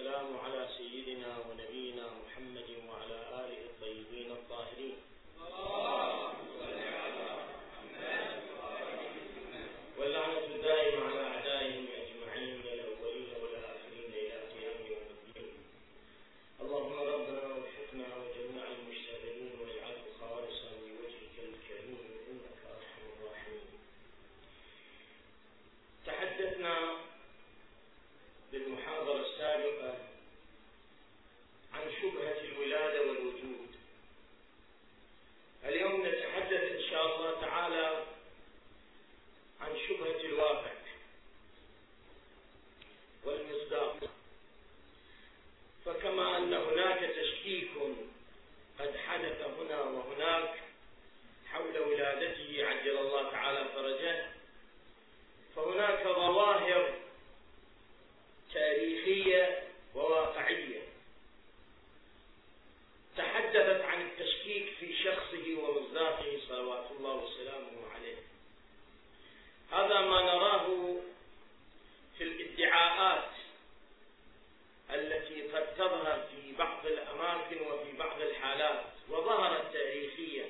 والسلام على سيدنا ونبينا محمد وعلى آله الطيبين الطاهرين. واللعنة الدائمة على أعدائهم أجمعين من الأولين والآخرين إلى قيام يوم الدين. اللهم ربنا وفقنا وجميع المجتهدين واجعله خالصا لوجهك الكريم إنك أرحم الراحمين. تحدثنا بالمحاضرة السابقة عن شبهة الولادة والوجود. اليوم نتحدث إن شاء الله تعالى عن شبهة الواقع والمصداق. فكما أن هناك تشكيك قد حدث هنا وهناك حول ولادته عجل الله تعالى فرجه، فهناك ظواهر تاريخية وواقعية تحدثت عن التشكيك في شخصه ومصداقه صلوات الله وسلامه عليه. هذا ما نراه في الادعاءات التي قد تظهر في بعض الأماكن وفي بعض الحالات وظهرت تاريخيا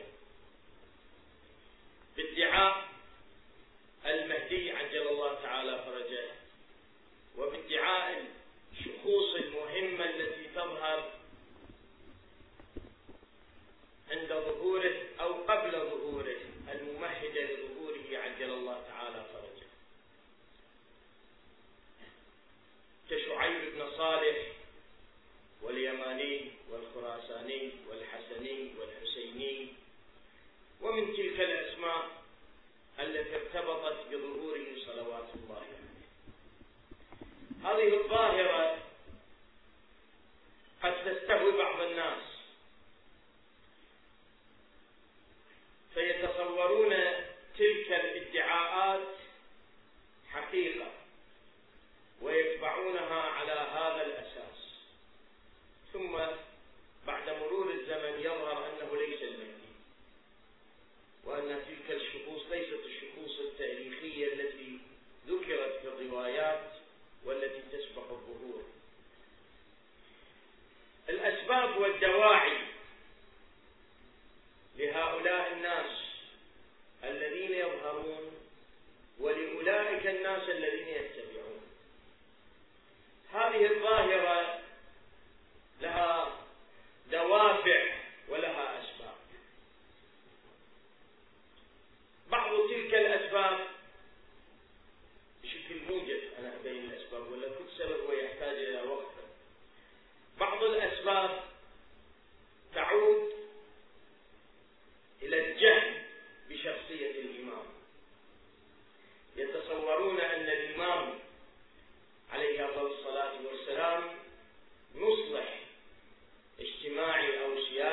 بادعاء المهدي عجل الله تعالى فرجه، وبادعاء الشخوص المهمة التي تظهر عند ظهوره أو قبل ظهوره الممهدة لظهوره عجل الله تعالى فرجه، كشعيب بن صالح واليماني والخراساني والحسني والحسيني ومن تلك الأسماء التي ارتبطت بظهوره صلوات الله عليه. هذه الظاهرة قد تستهوي بعض الناس فيتصورون تلك الادعاءات حقيقة ويتبعونها على هذا الأساس، ثم بعد مرور الزمن يظهر أنه ليس المهدي، وأن تلك الشخوص ليست الشخوص التاريخية التي ذكرت في الروايات والتي تسبق الظهور. الأسباب والدواعي لهؤلاء الناس الذين يظهرون ولأولئك الناس الذين يتبعون، هذه الظاهرة لها دوافع ولها أسباب. بعض تلك الأسباب بشكل موجز أنا أبين الأسباب، ولا كل سبب ويحتاج إلى وقت. بعض الأسباب تعود إلى الجهل بشخصية الإمام. يتصورون أن الإمام عليه أفضل الصلاة والسلام مصلح اجتماعي أو سياسي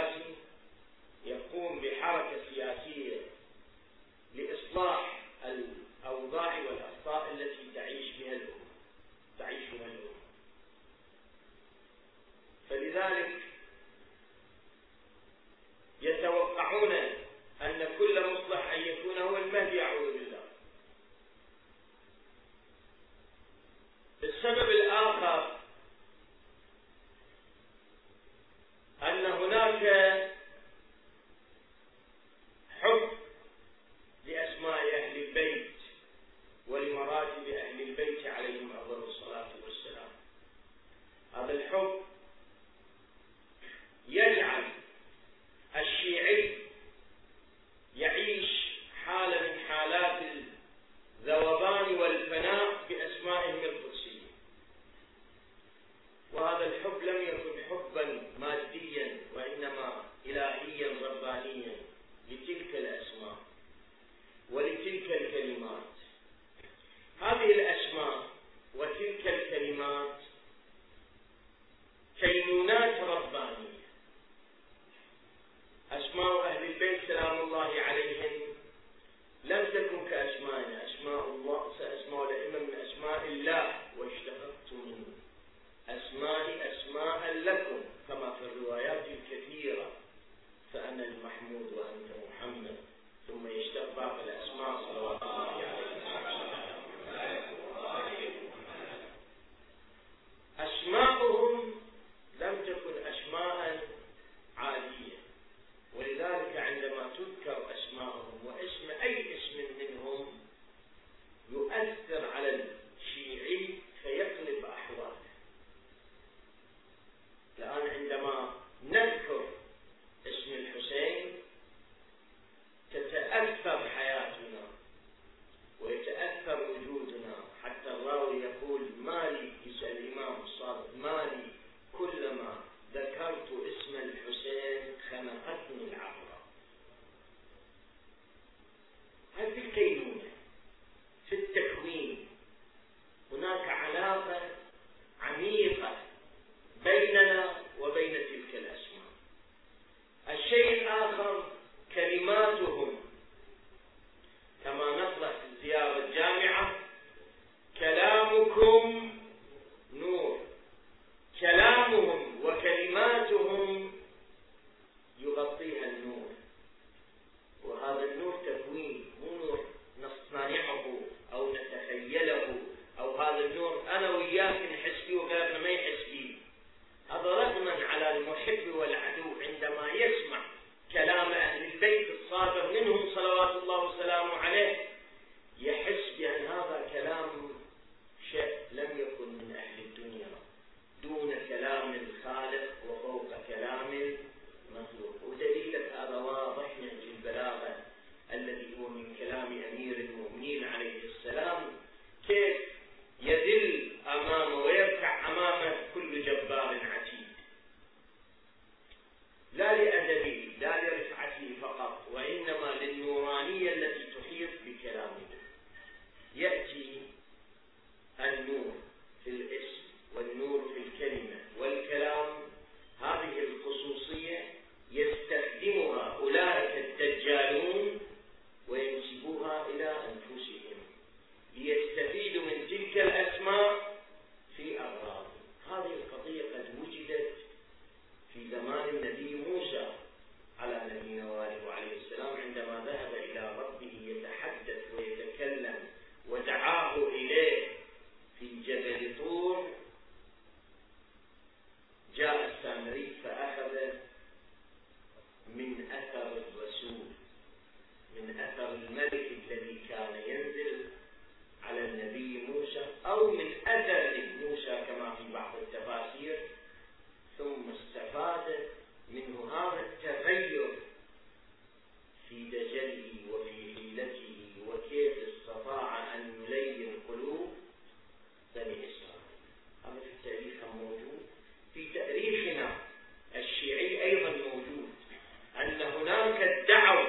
الذي كان ينزل على النبي موسى أو من أثر موسى كما في بعض التفاسير، ثم استفاد منه هذا التغير في دجله وفي حيلته وكيف استطاع أن يلين قلوب بني إسرائيل. هذا في التاريخ موجود، في تاريخنا الشيعي أيضا موجود، أن هناك ادعوا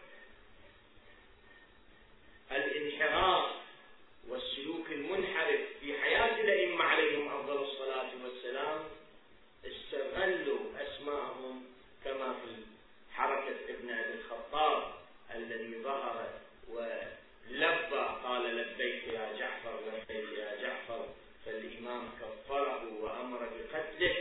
الانحراف والسلوك المنحرف في حياة الأئمة عليهم أفضل الصلاة والسلام، استغلوا أسماءهم كما في حركة ابن أبي الخطاب الذي ظهر ولبى قال لبيك يا جعفر لبيك يا جعفر، فالإمام كفره وأمر بقتله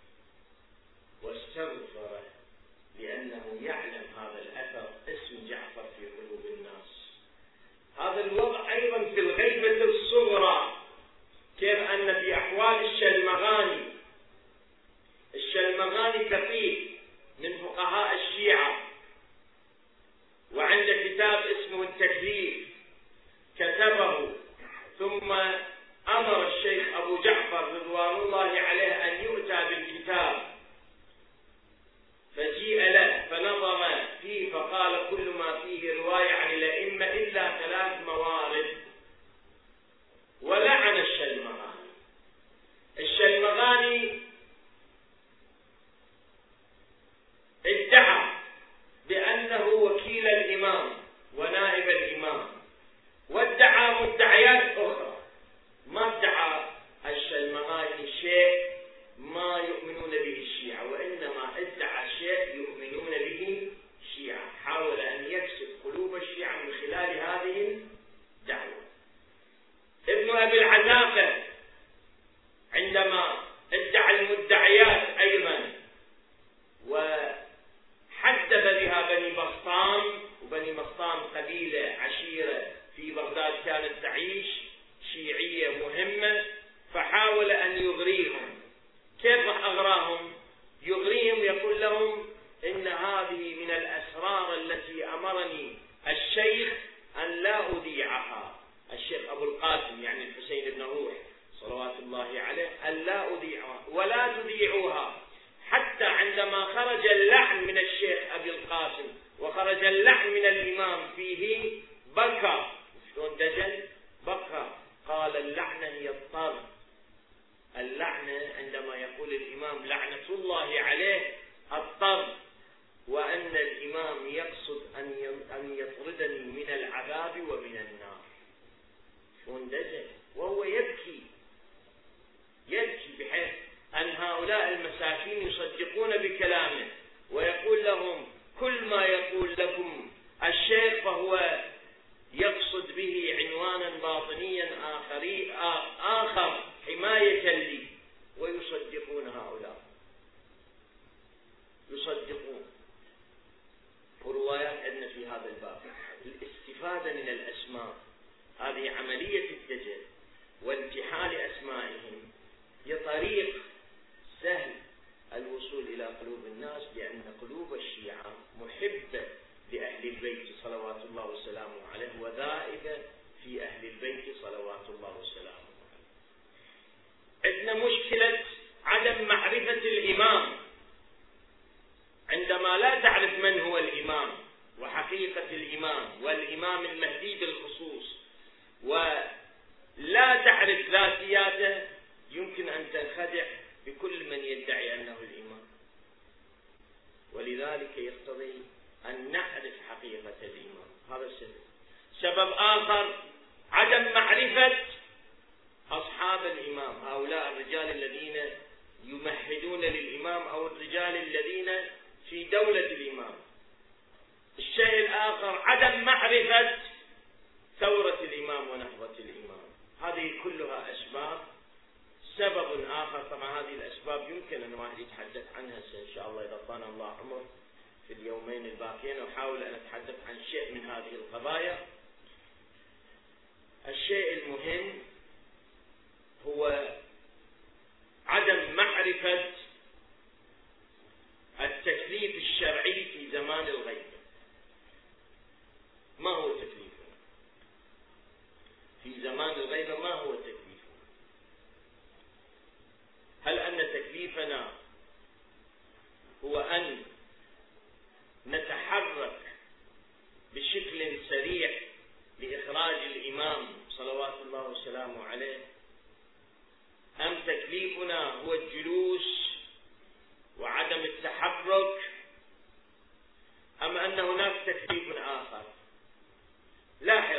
واستغفر لأنه يعلم هذا الأثر اسم جعفر في قلوب الناس. هذا الوضع أيضا في الغيبة الصغرى، كيف أن في أحوال الشلمغاني كفيل من فقهاء الشيعة وعند كتاب اسمه التكليف كتبه، ثم أمر الشيخ أبو جعفر رضوان الله عليه أن يؤتى بالكتاب، فجيء له فنظر فيه فقال كل ما فيه رواية عن الأئمة إلا 3 موارد، ولعن الشلمغاني ادعى بأنه وكيل الإمام ونائب الإمام، وادعى مدعيات أخرى. ما ادعى الشلمغاني شيء ما يؤمنون به الشيعة، وإنما ادعى شيء يؤمنون به الشيعة، حاول أن يكسب قلوب الشيعة من خلال هذه الدعوة. ابن أبي العتاقة عندما ادعى المدعيات أيضا وحدث بها بني بسطام، وبني بسطام قبيلة عشيرة في بغداد كانت تعيش شيعية مهمة، فحاول أن يغريهم. كيف أغراهم؟ يغريهم يقول لهم إن هذه من الأسرار التي أمرني الشيخ أن لا أذيعها، الشيخ أبو القاسم يعني الحسين بن روح صلوات الله عليه، أن لا أذيعها ولا تذيعوها. حتى عندما خرج اللعن من الشيخ أبي القاسم وخرج اللعن من الإمام فيه بكى، شلون دجل بكى، قال اللعنة هي الطرد. اللعنة عندما يقول الإمام لعنة الله عليه الطرد، وأن الإمام يقصد أن يطردني من العذاب ومن النار. شلون دجل وهو يبكي بحيث أن هؤلاء المساكين يصدقون بكلامه، ويقول لهم كل ما يقول لكم الشيخ فهو يقصد به عنوانا باطنيا آخر حماية لي، ويصدقون هؤلاء، يصدقون. وروايات عندنا في هذا الباب الاستفادة من الأسماء، هذه عملية الدجل وانتحال أسمائهم هي طريق سهل الوصول إلى قلوب الناس، لأن قلوب الشيعة محبة لأهل البيت صلوات الله وسلامه عليه، وذائبة في أهل البيت صلوات الله وسلامه عليه. عندنا مشكلة عدم معرفة الإمام، عندما لا تعرف من هو الإمام وحقيقة الإمام والإمام المهدي بالخصوص، ولا تعرف ذاتياته، يمكن أن تنخدع بكل من يدعي أنه الإمام. ولذلك يقتضي أن نعرف حقيقة الإمام، هذا سبب آخر عدم معرفة أصحاب الإمام، هؤلاء الرجال الذين يمهدون للإمام أو الرجال الذين في دولة الإمام. الشيء الآخر عدم معرفة ثورة الإمام ونهضة الإمام. هذه كلها أسباب. سبب آخر، طبعا هذه الأسباب يمكن أن الواحد يتحدث عنها إن شاء الله إذا طال الله عمر في اليومين الباقيين، وحاول أن أتحدث عن شيء من هذه القضايا. الشيء المهم هو عدم معرفة التكليف الشرعي في زمان الغيبة. ما هو تكليفنا؟ هو الجلوس وعدم التحرك، أم أن هناك تكليف آخر؟ لاحظ،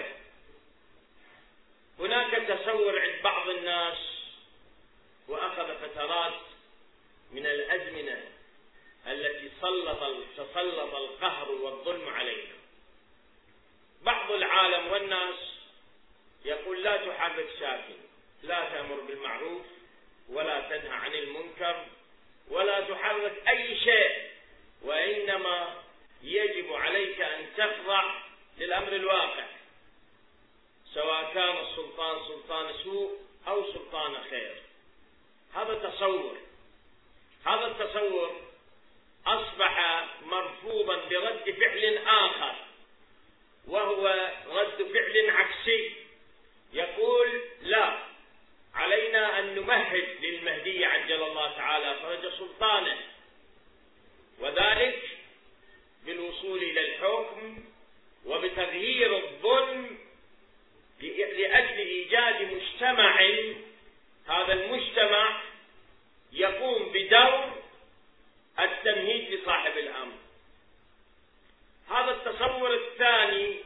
هناك تصور عند بعض الناس، وأخذ فترات من الأزمنة التي تسلط القهر والظلم علينا. بعض العالم والناس يقول لا تحرك ساكن، لا تأمر بالمعروف ولا تنهى عن المنكر ولا تحرك أي شيء، وإنما يجب عليك أن تخضع للأمر الواقع، سواء كان السلطان سلطان سوء أو سلطان خير. هذا التصور أصبح مرفوضا برد فعل آخر، وهو رد فعل عكسي، يقول لا، علينا أن نمهد للمهدي عجل الله تعالى فرج سلطانه، وذلك بالوصول إلى الحكم وبتغيير الظلم لأجل إيجاد مجتمع، هذا المجتمع يقوم بدور التمهيد لصاحب الأمر. هذا التصور الثاني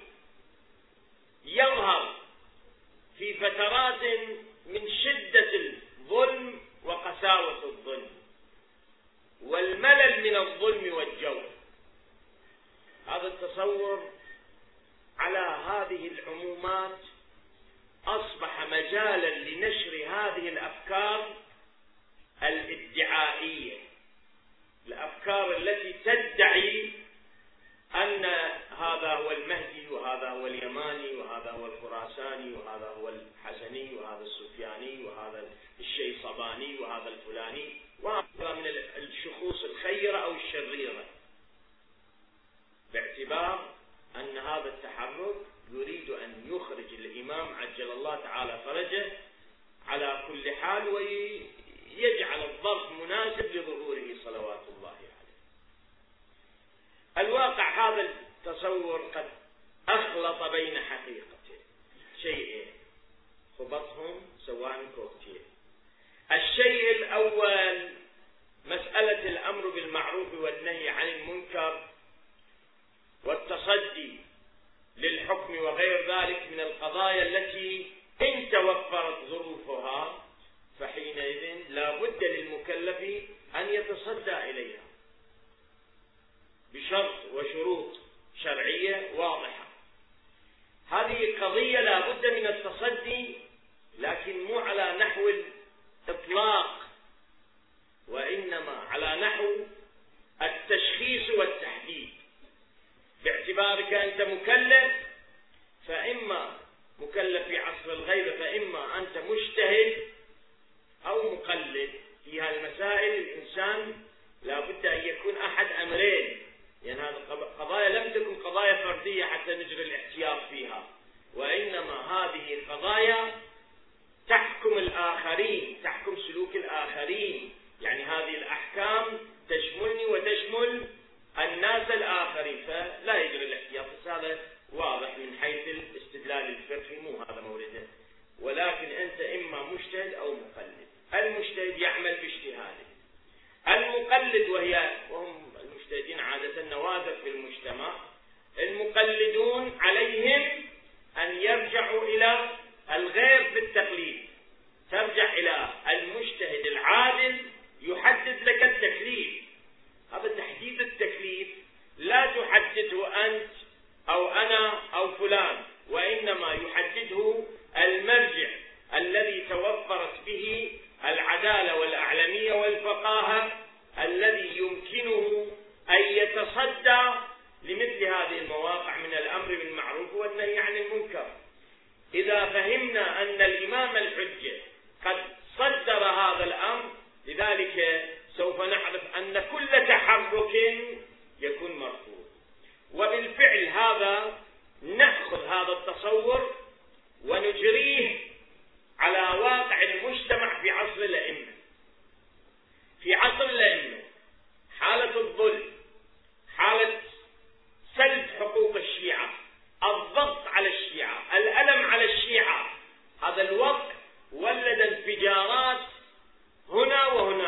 يظهر في فترات من شدة الظلم وقساوة الظلم والملل من الظلم والجور. هذا التصور على هذه العمومات أصبح مجالا لنشر هذه الأفكار الادعائية، الأفكار التي تدعي أن هذا هو المهدي وهذا هو اليماني وهذا هو الخراساني وهذا هو الحسني وهذا السفياني وهذا الشيصباني وهذا الفلاني، وهذا من الشخوص الخيرة أو الشريرة، باعتبار أن هذا التحرك يريد أن يخرج الإمام عجل الله تعالى فرجه على كل حال ويجعل الظرف مناسب لظهوره صلوات الله عليه. الواقع هذا التصور قد أخلط بين حقيقتين، شيئين خبطهم سواء كوكتيل. الشيء الأول مسألة الأمر بالمعروف والنهي عن المنكر والتصدي للحكم وغير ذلك من القضايا التي إن توفرت ظروفها فحينئذ لا بد للمكلف أن يتصدى إليها بشرط وشروط شرعية واضحة. هذه قضية لا بد من التصدي، لكن مو على نحو الإطلاق، وإنما على نحو التشخيص والتحديد، باعتبارك أنت مكلف، فإما مكلف في عصر الغيبة، فإما أنت مجتهد أو مقلد. في هالمسائل الإنسان لا بد أن يكون أحد أمرين، يعني هذه قضايا لم تكن قضايا فردية حتى نجري الاحتياط فيها، وإنما هذه القضايا تحكم الآخرين، تحكم سلوك الآخرين، يعني هذه الأحكام تشملني وتشمل الناس الآخرين، فلا يجري الاحتياط. هذا واضح من حيث الاستدلال الفقهي، مو هذا مورده، ولكن أنت إما مجتهد أو مقلد. المجتهد يعمل باجتهاده، المقلد وهم المجتهدين عادة نوادر في المجتمع، المقلدون عليهم أن يرجعوا إلى الغير بالتقليد، ترجع إلى المجتهد العادل يحدد لك التكليف. هذا تحديد التكليف لا تحدده أنت أو أنا أو فلان، وإنما يحدده المرجع الذي توفرت به العدالة والأعلمية والفقاهة، الذي يمكنه أن يتصدى لمثل هذه المواقع من الأمر بالمعروف والنهي عن المنكر. إذا فهمنا أن الإمام الحجة قد صدر هذا الأمر، لذلك سوف نعرف أن كل تحرك يكون مرفوض. وبالفعل هذا نأخذ هذا التصور ونجريه على واقع المجتمع في عصر الأئمة. في عصر الأئمة حالة الظلم، حالة سلب حقوق الشيعة، الضغط على الشيعة، الألم على الشيعة، هذا الوضع ولد انفجارات هنا وهناك.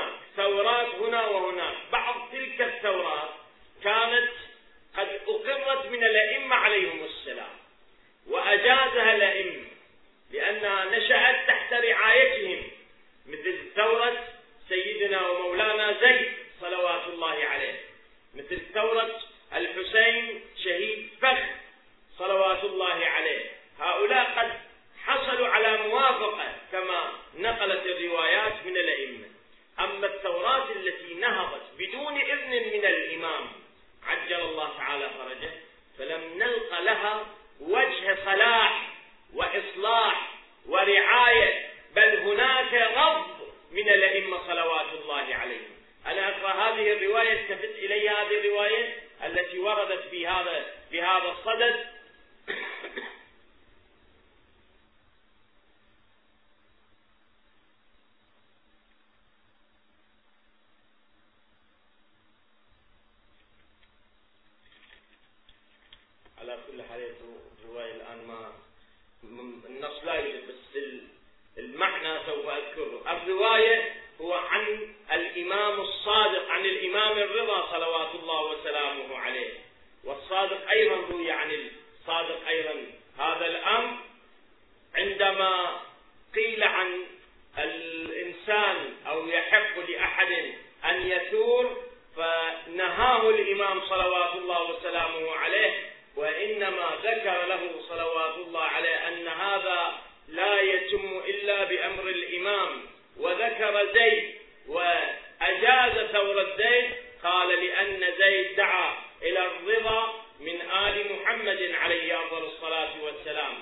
الآن ما النص لا يوجد، بس المعنى سوف أذكره. الرواية هو عن الإمام الصادق، عن الإمام الرضا صلوات الله وسلامه عليه، والصادق أيضا روي عن الصادق أيضا هذا الأمر، عندما قيل عن الإنسان أو يحق لأحد أن يثور، فنهاه الإمام صلوات الله وسلامه عليه، وإنما ذكر له صلوات الله عليه أن هذا لا يتم إلا بأمر الإمام، وذكر زيد وأجاز ثورة زيد، قال لأن زيد دعا إلى الرضا من آل محمد عليه أفضل الصلاة والسلام،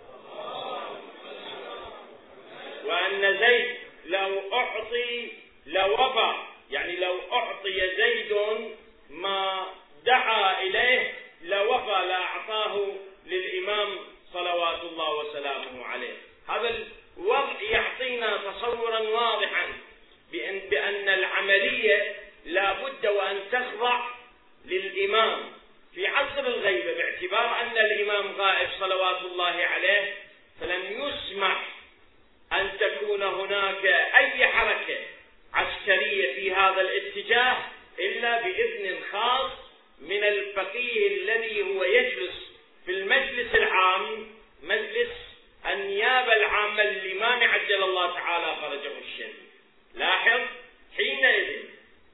وأن زيد لو أعطي لوفى، يعني لو أعطي زيد ما دعا إليه لوفى لأعطاه للإمام صلوات الله وسلامه عليه. هذا الوضع يعطينا تصورا واضحا بأن العملية لا بد وأن تخضع للإمام في عصر الغيبة، باعتبار أن الإمام غائب صلوات الله عليه، فلم يسمح أن تكون هناك أي حركة عسكرية في هذا الاتجاه إلا بإذن خاص من الفقيه الذي هو يجلس في المجلس العام، مجلس النيابة العامة للإمام عجل الله تعالى فرجه الشريف. لاحظ، حينئذ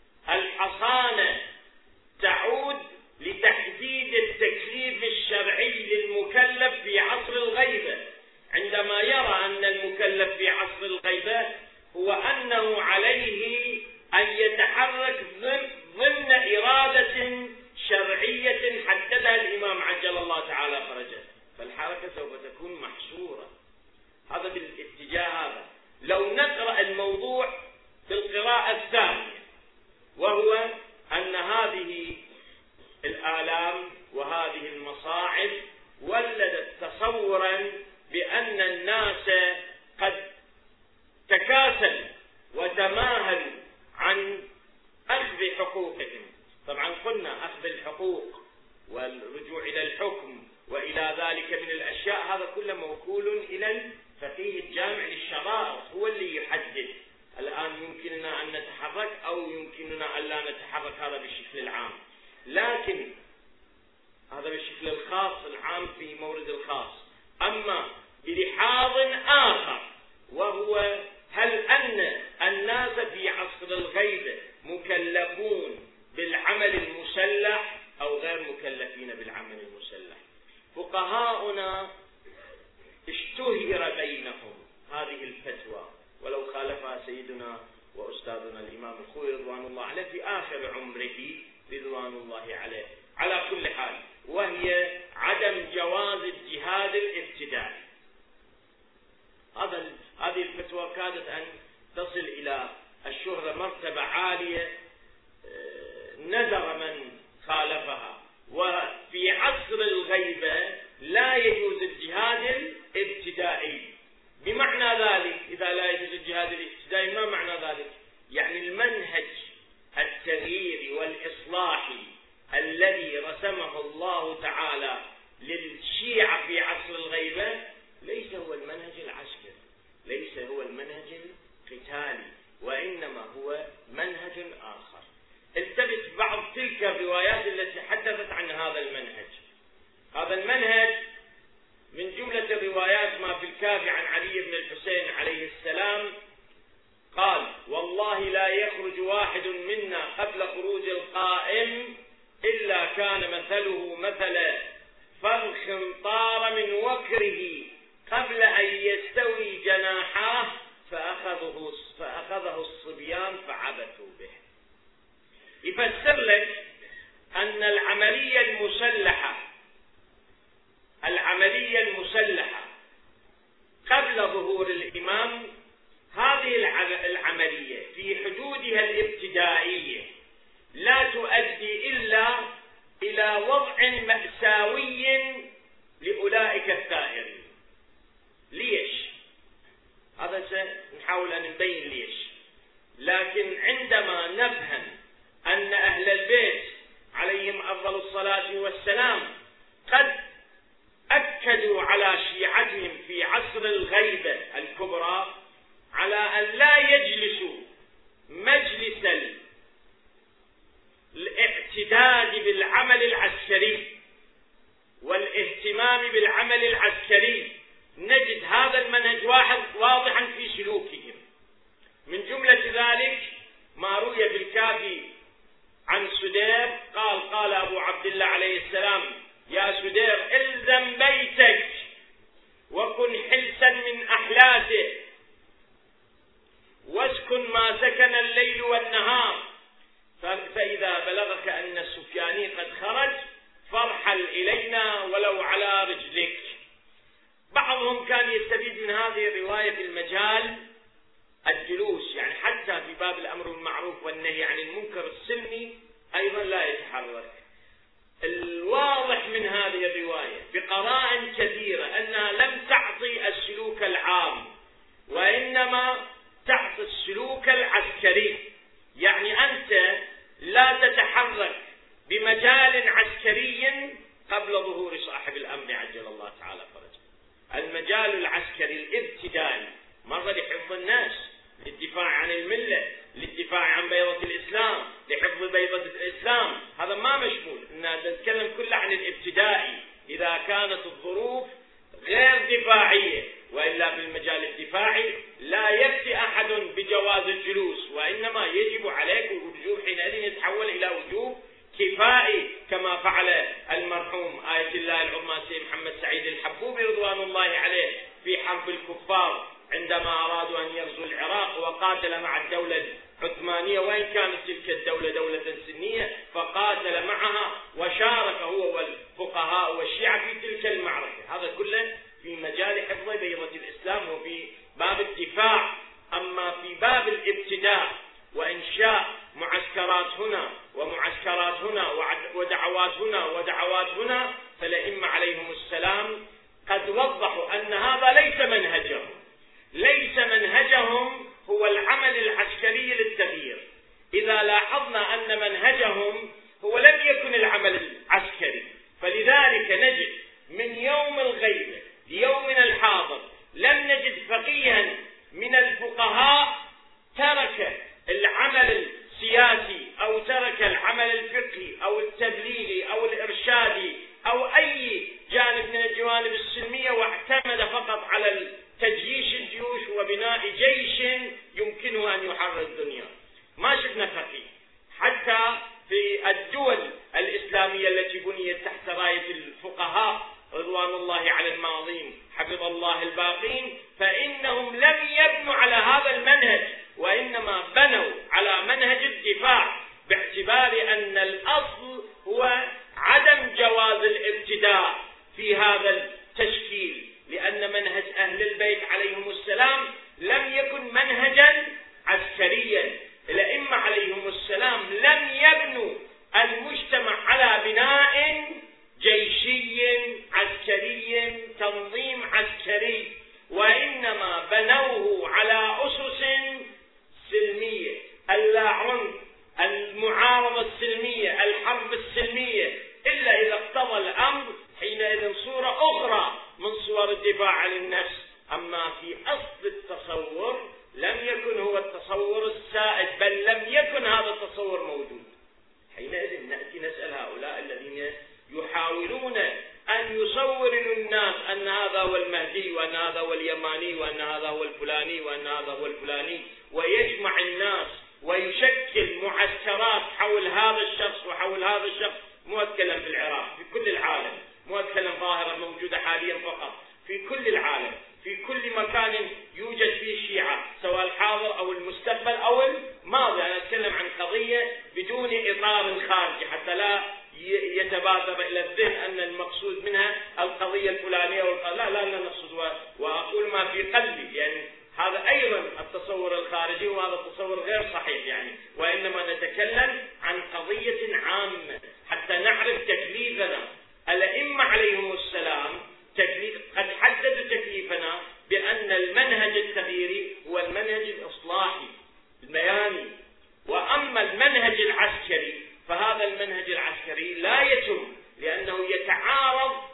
الحصانة تعود لتحديد التكليف الشرعي للمكلف في عصر الغيبة، عندما يرى أن المكلف في عصر الغيبة هو أنه عليه أن يتحرك ضمن إرادة شرعية حددها الإمام عجل الله تعالى فرجه، فالحركة سوف تكون محصورة. هذا بالاتجاه هذا. لو نقرأ الموضوع بالقراءة الثانية، وهو أن هذه الآلام وهذه المصاعب ولدت تصورا بأن الناس قد تكاسلوا وتماهلوا عن أخذ حقوقهم. طبعا قلنا أخذ الحقوق والرجوع إلى الحكم وإلى ذلك من الأشياء، هذا كله موكول إلى الفقيه الجامع للشرائع، هو اللي يحدد. الآن يمكننا أن نتحرك أو يمكننا أن لا نتحرك، هذا بالشكل العام، لكن هذا بالشكل الخاص، العام في مورد الخاص. أما بلحاظ آخر، وهو هل أن الناس في عصر الغيبة مكلفون بالعمل المسلح أو غير مكلفين بالعمل المسلح؟ فقهاؤنا اشتهر بينهم هذه الفتوى، ولو خالفها سيدنا وأستاذنا الإمام الخوئي رضوان الله عليه في آخر عمره رضوان الله عليه. على كل حال، وهي عدم جواز الجهاد الابتدائي. هذه الفتوى كادت أن تصل إلى الشهرة مرتبة عالية، نذر من خالفها. وفي عصر الغيبة لا يجوز الجهاد الابتدائي. بمعنى ذلك، إذا لا يجوز الجهاد الابتدائي، ما معنى ذلك؟ يعني المنهج التغييري والإصلاحي الذي رسمه الله تعالى للشيعة في عصر الغيبة ليس هو المنهج العسكري، ليس هو المنهج القتالي، وإنما هو منهج آخر. التبت بعض تلك الروايات التي حدثت عن هذا المنهج. هذا المنهج من جملة الروايات ما في الكافي عن علي بن الحسين عليه السلام قال: والله لا يخرج واحد منا قبل خروج القائم إلا كان مثله مثل فرخ طار من وكره قبل أن يستوي جناحاه فأخذه الصبيان فعبثوا به. يفسر لك أن العملية المسلحة قبل ظهور الإمام، هذه العملية في حدودها الابتدائية لا تؤدي إلا إلى وضع مأساوي لأولئك الثائرين. ليش؟ هذا سنحاول أن نبين ليش. لكن عندما نفهم أن أهل البيت عليهم أفضل الصلاة والسلام قد أكد أكدوا على شيعتهم في عصر الغيبة الكبرى على أن لا يجلسوا مجلس الاعتداد بالعمل العسكري والاهتمام بالعمل العسكري. نجد هذا المنهج واضحا في سلوكهم. من جملة ذلك ما روي في الكافي عن سدير قال أبو عبد الله عليه السلام: يا سدير الزم بيتك وكن حلسا من أحلاسه واسكن ما سكن الليل والنهار، فإذا بلغك أن السفياني قد خرج فارحل إلينا ولو على رجلك. بعضهم كان يستفيد من هذه الرواية في المجال الجلوس، يعني حتى في باب الأمر بالمعروف والنهي عن المنكر السلمي أيضا لا يتحرك. الواضح من هذه الرواية بقرائن كثيرة أنها لم تعطي السلوك العام وإنما تعطي السلوك العسكري. يعني أنت لا تتحرك بمجال عسكري قبل ظهور صاحب الأمر عجل الله تعالى فرجه. المجال العسكري الابتدائي مرة لحفظ الناس، للدفاع عن الملة، للدفاع عن بيضة الإسلام، لحفظ بيضة الإسلام، هذا ما مشمول. نتكلم كله عن الابتدائي إذا كانت الظروف غير دفاعية، وإلا في المجال الدفاعي لا يفتي أحد بجواز الجلوس، وإنما يجب عليك الوجوب حينئذ يتحول إلى وجوب كفائي كما فعل المرحوم آية الله العظمى سيد محمد سعيد الحبوبي رضوان الله عليه في حرب الكفار عندما أرادوا أن يغزوا العراق وقاتل مع الدولة العثمانية، وإن كانت تلك الدولة دولة سنية، فقاتل معها وشارك هو والفقهاء والشيعة في تلك المعركة. هذا كله في مجال حفظ بيضة الإسلام وفي باب الدفاع. أما في باب الابتداء وإنشاء معسكرات هنا ومعسكرات هنا ودعوات هنا ودعوات هنا، فالأئمة عليهم السلام قد وضحوا أن هذا ليس منهجهم هو العمل العسكري للتغيير. إذا لاحظنا أن منهجهم هو لم يكن العمل العسكري، فلذلك نجد من يوم الغيبة ليومنا الحاضر لم نجد فقيها من الفقهاء ترك العمل السياسي أو ترك العمل الفقهي أو التبليغي أو الإرشادي أو أي جانب من الجوانب السلمية واعتمد فقط على تجييش الجيوش وبناء جيش يمكنه أن يحرر الدنيا. ما شفنا فقيه حتى في الدول الإسلامية التي بنيت تحت راية الفقهاء رضوان الله على الماضين حفظ الله الباقين، فإنهم لم يبنوا على هذا المنهج، وإنما بنوا على منهج الدفاع، باعتبار أن الأصل هو عدم جواز الابتداء في هذا التشكيل، لأن منهج أهل البيت عليهم السلام لم يكن منهجا عسكريا. الأئمة عليهم السلام لم يبنوا المجتمع على بناء جيشي عسكري تنظيم عسكري، وإنما بنوه على أسس سلمية: اللاعنف، المعارضة السلمية، الحرب السلمية، إلا إذا اقتضى الأمر حينئذ صورة أخرى من صور الدفاع عن النفس. أما في أصل التصور لم يكن هو التصور السائد، بل لم يكن هذا التصور موجود. حينئذ نأتي نسأل هؤلاء الذين يحاولون أن يصوروا للناس أن هذا هو المهدي وأن هذا هو اليماني وأن هذا هو الفلاني وأن هذا هو الفلاني، ويجمع الناس ويشكل معسكرات حول هذا الشخص وحول هذا الشخص. مو أتكلم في العراق، في كل العالم، مو أتكلم ظاهرة موجودة حاليا فقط، في كل العالم، في كل مكان يوجد فيه شيعة، سواء الحاضر أو المستقبل أو الماضي. أنا أتكلم عن قضية بدون إطار خارجي حتى لا يتبادر إلى الذهن أن المقصود منها القضية الفلانية لا نقصد، وأقول ما في قلبي، يعني هذا أيضا التصور الخارجي وهذا التصور غير صحيح يعني، وإنما نتكلم عن قضية عامة حتى نعرف تكليفنا. الأئمة عليهم السلام قد حددوا تكليفنا بأن المنهج التغييري هو المنهج الإصلاحي البياني، وأما المنهج العسكري فهذا المنهج العسكري لا يتم، لأنه يتعارض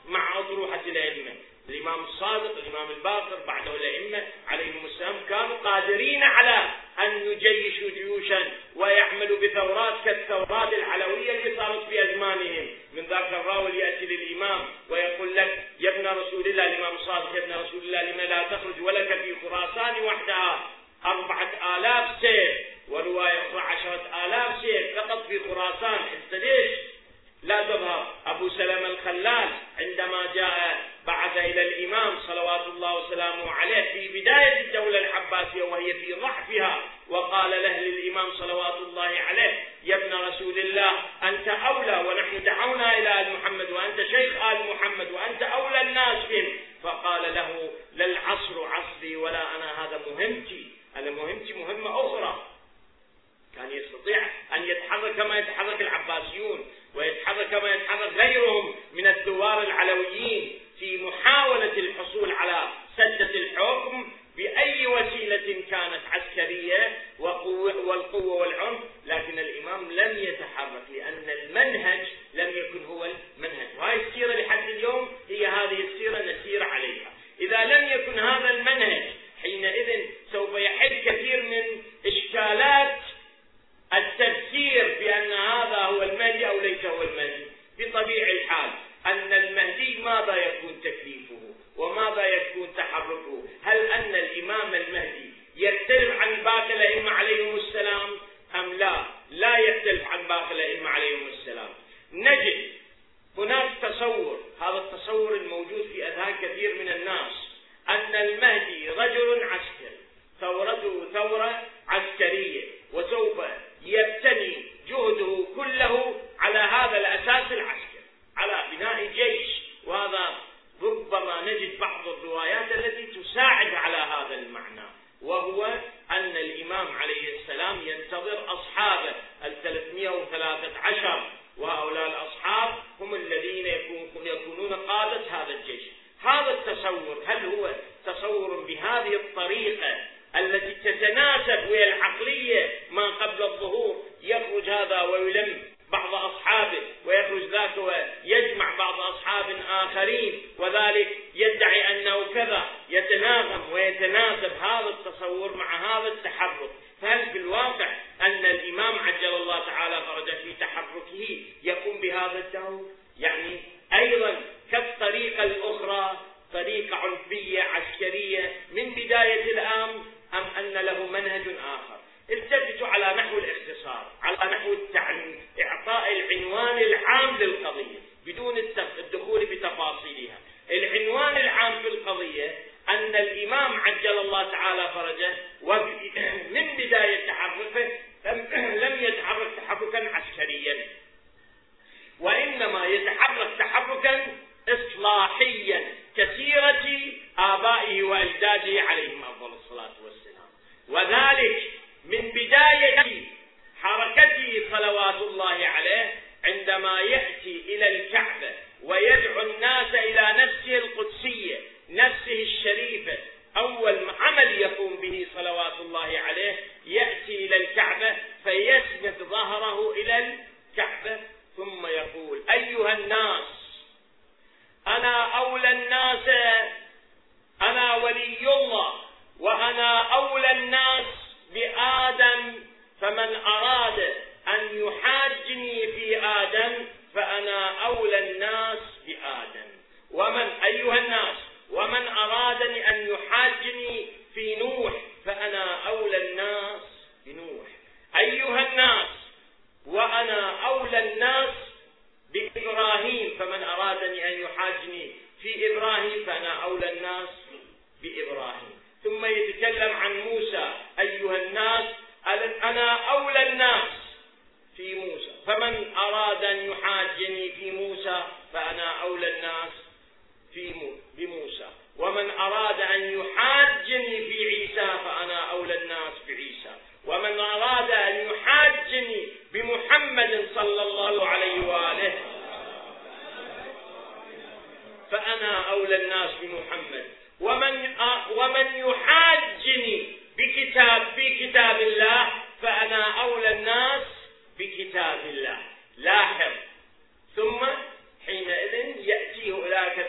مع أطروحة الأئمة. الإمام الصادق، الإمام الباقر، بعده الأئمة عليهم السلام كانوا قادرين على أن يجيشوا جيوشا ويعملوا بثورات كالثورات العلوية اللي صارت في أزمانهم. من ذاك الراول يأتي للإمام ويقول لك يا ابن رسول الله، الإمام الصادق، يا ابن رسول الله لما لا تخرج ولك في خراسان وحدها 4000 سيف، ورواية أخرى 10,000 سيف فقط في خراسان، أنت ليش لا تظهر؟ أبو سلمة الخلال عندما جاء بعث إلى الإمام صلوات الله وسلامه عليه في بداية الدولة العباسية وهي في ضعفها، وقال له للإمام صلوات الله عليه يا ابن رسول الله أنت أولى، ونحن دعونا إلى آل محمد وأنت شيخ آل محمد وأنت أولى الناس بهم. فقال له لا العصر عصري ولا أنا، هذا مهمتي، أنا مهمتي مهمة أخرى. كان يستطيع أن يتحرك كما يتحرك العباسيون ويتحرك كما يتحرك غيرهم من الثوار العلويين في محاولة الحصول على سدة الحكم بأي وسيلة كانت عسكرية والقوة والعنف، لكن الإمام لم يتحرك لأن المنهج لم يكن هو المنهج. وهذه السيرة لحد اليوم هي هذه السيرة نسير عليها. إذا لم يكن هذا المنهج حينئذ سوف يحل كثير من إشكالات التفسير بأن هذا هو المهدي أو ليس هو المهدي. بطبيعة الحال أن المهدي ماذا يكون تكليفه وماذا يكون تحركه؟ هل أن الإمام المهدي يختلف عن باقي الأئمة عليهم السلام أم لا؟ لا يختلف عن باقي الأئمة عليهم السلام. نجد هناك تصور، هذا التصور الموجود في أذهان كثير من الناس، أن المهدي رجل عسكري، ثورته ثورة عسكرية، وسوف يبتني جهده كله على هذا الأساس العسكري، على بناء جيش. وهذا ربما نجد بعض الروايات التي تساعد على هذا المعنى، وهو أن الإمام عليه السلام ينتظر أصحابه 313، وهؤلاء الأصحاب هم الذين يكونون قادة هذا الجيش. هذا التصور هل هو تصور بهذه الطريقة التي تتناسب ويا العقلية ما قبل الظهور؟ يخرج هذا ويلم بعض أصحابه ويخرج ذاك ويجمع بعض أصحاب آخرين وذلك يدعي أنه كذا، يتناغم ويتناسب هذا التصور مع هذا التحرك. فهل في الواقع أن الإمام عجل الله تعالى فرجه في تحركه يقوم بهذا الدور؟ يعني أيضا كالطريقة الأخرى طريقة عنفية عسكرية من بداية الأمر، أم أن له منهج آخر؟ التفتوا على نحو الاختصار، على نحو إعطاء العنوان العام للقضية بدون الدخول بتفاصيلها. العنوان العام في القضية أن الإمام عجل الله تعالى فرجه من بداية تحركه لم يتحرك تحركا عسكريا، وإنما يتحرك تحركا إصلاحيا كسيرة آبائه وأجداده عليهم أفضل الصلاة والسلام. وذلك من بداية حركته صلوات الله عليه عندما يأتي إلى الكعبة ويدعو الناس إلى نفسه القدسية، نفسه الشريفة. أول عمل يقوم به صلوات الله عليه يأتي إلى الكعبة فيسند ظهره إلى الكعبة ثم يقول أيها الناس أنا أولى الناس، أنا ولي الله وأنا أولى الناس بآدم، فمن أراد أن يحاجني في آدم فأنا أولى الناس بآدم. ومن أيها الناس ومن أرادني أن يحاجني في نوح فأنا أولى الناس بنوح. أيها الناس وأنا أولى الناس بإبراهيم، فمن أرادني أن يحاجني في إبراهيم فأنا أولى الناس بإبراهيم. ثم يتكلم عن موسى أيها الناس أنا أولى الناس في موسى، فمن أراد أن يحاجني في موسى فأنا أولى الناس بموسى، ومن أراد أن يحاجني في عيسى فأنا أولى الناس بعيسى، ومن أراد أن يحاجني بمحمد صلى الله عليه وآله فأنا أولى الناس بمحمد، ومن يحاجني بكتاب الله فأنا أولى الناس بكتاب الله. لاحظ، ثم حينئذ يأتيه ذاك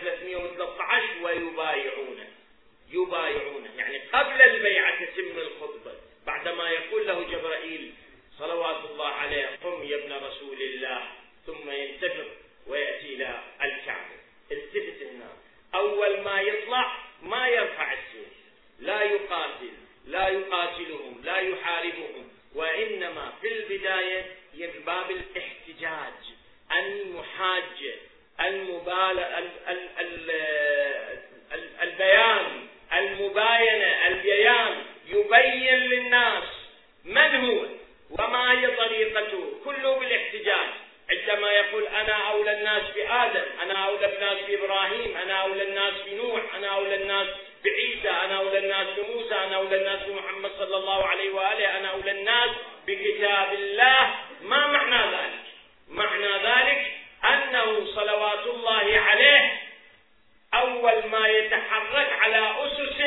يبايعونه، يعني قبل البيعة تتم الخطبة، بعدما يقول له جبرائيل صلوات الله عليه قم يا ابن رسول الله، ثم ينتفض ويأتي إلى الكعبة. التفت هنا، أول ما يطلع ما يرفع السيف، لا يقاتل، لا يقاتلهم، لا يحاربهم، وإنما في البداية من باب الاحتجاج، المحاجة، البيان، المباينة، البيان، يبين للناس من هو وما هي طريقته، كله بالاحتجاج. عندما يقول أنا أولى الناس بآدم، أنا أولى الناس بإبراهيم، أنا أولى الناس بنوح، أنا أولى الناس بعيسى، أنا أولى الناس بموسى، أنا أولى الناس بمحمد صلى الله عليه وآله، أنا أولى الناس بكتاب الله. ما معنى ذلك؟ معنى ذلك أنه صلوات الله عليه أول ما يتحرك على أسس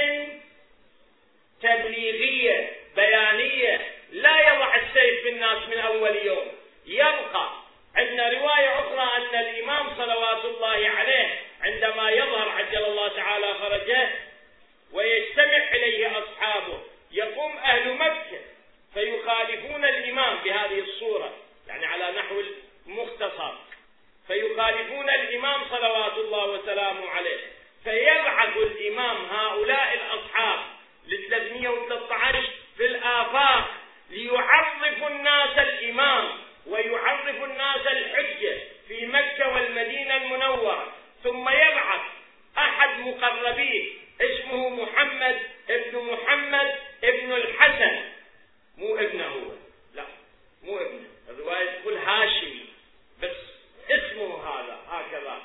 تبليغية بيانية، لا يضع السيف في الناس من أول يوم. يبقى عندنا رواية أخرى أن الإمام صلوات الله عليه عندما يظهر عجل الله تعالى فرجه ويجتمع إليه أصحابه، يقوم أهل مكة فيخالفون الإمام بهذه الصورة، يعني على نحو المختصر، فيخالفون الإمام صلوات الله وسلامه عليه، فيبعث الإمام هؤلاء الأصحاب ل313 في الآفاق ليعرف الناس الإمام ويعرف الناس الحجة في مكة والمدينة المنورة. ثم يبعث أحد مقربيه اسمه محمد ابن الحسن، مو ابنه هو، لا مو ابنه، الرواية تقول هاشمي بس اسمه هذا هكذا،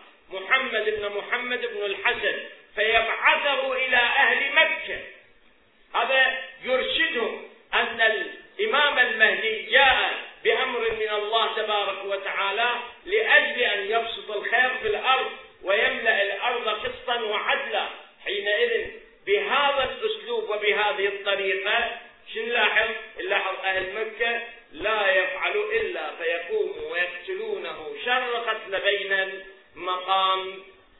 محمد ابن الحسن، فيبعثه إلى أهل مكة. هذا يرشدهم أن الإمام المهدي جاء بأمر من الله تبارك وتعالى لأجل أن يبسط الخير في الأرض ويملأ الأرض قسطا وعدلا. حينئذ بهذا الأسلوب وبهذه الطريقة نلاحظ أهل مكة لا يفعلوا إلا فيقوموا ويقتلونه شر قتل بين المقام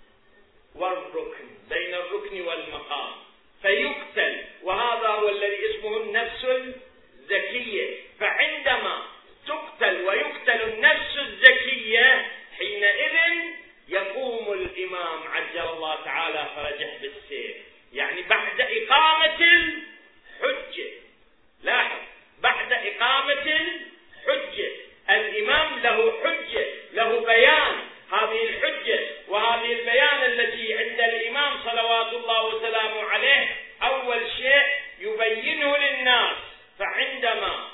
والركن، بين الركن والمقام فيقتل، وهذا هو الذي اسمه النفس الزكية. فعندما تقتل ويقتل النفس الزكية حينئذ يقوم الإمام عجل الله تعالى فرجه بالسيف، يعني بعد إقامة الحجة. لاحظ، بعد إقامة الحجة الإمام له حجة، له بيان. هذه الحجة وهذه البيان التي عند الإمام صلوات الله وسلامه عليه أول شيء يبينه للناس، فعندما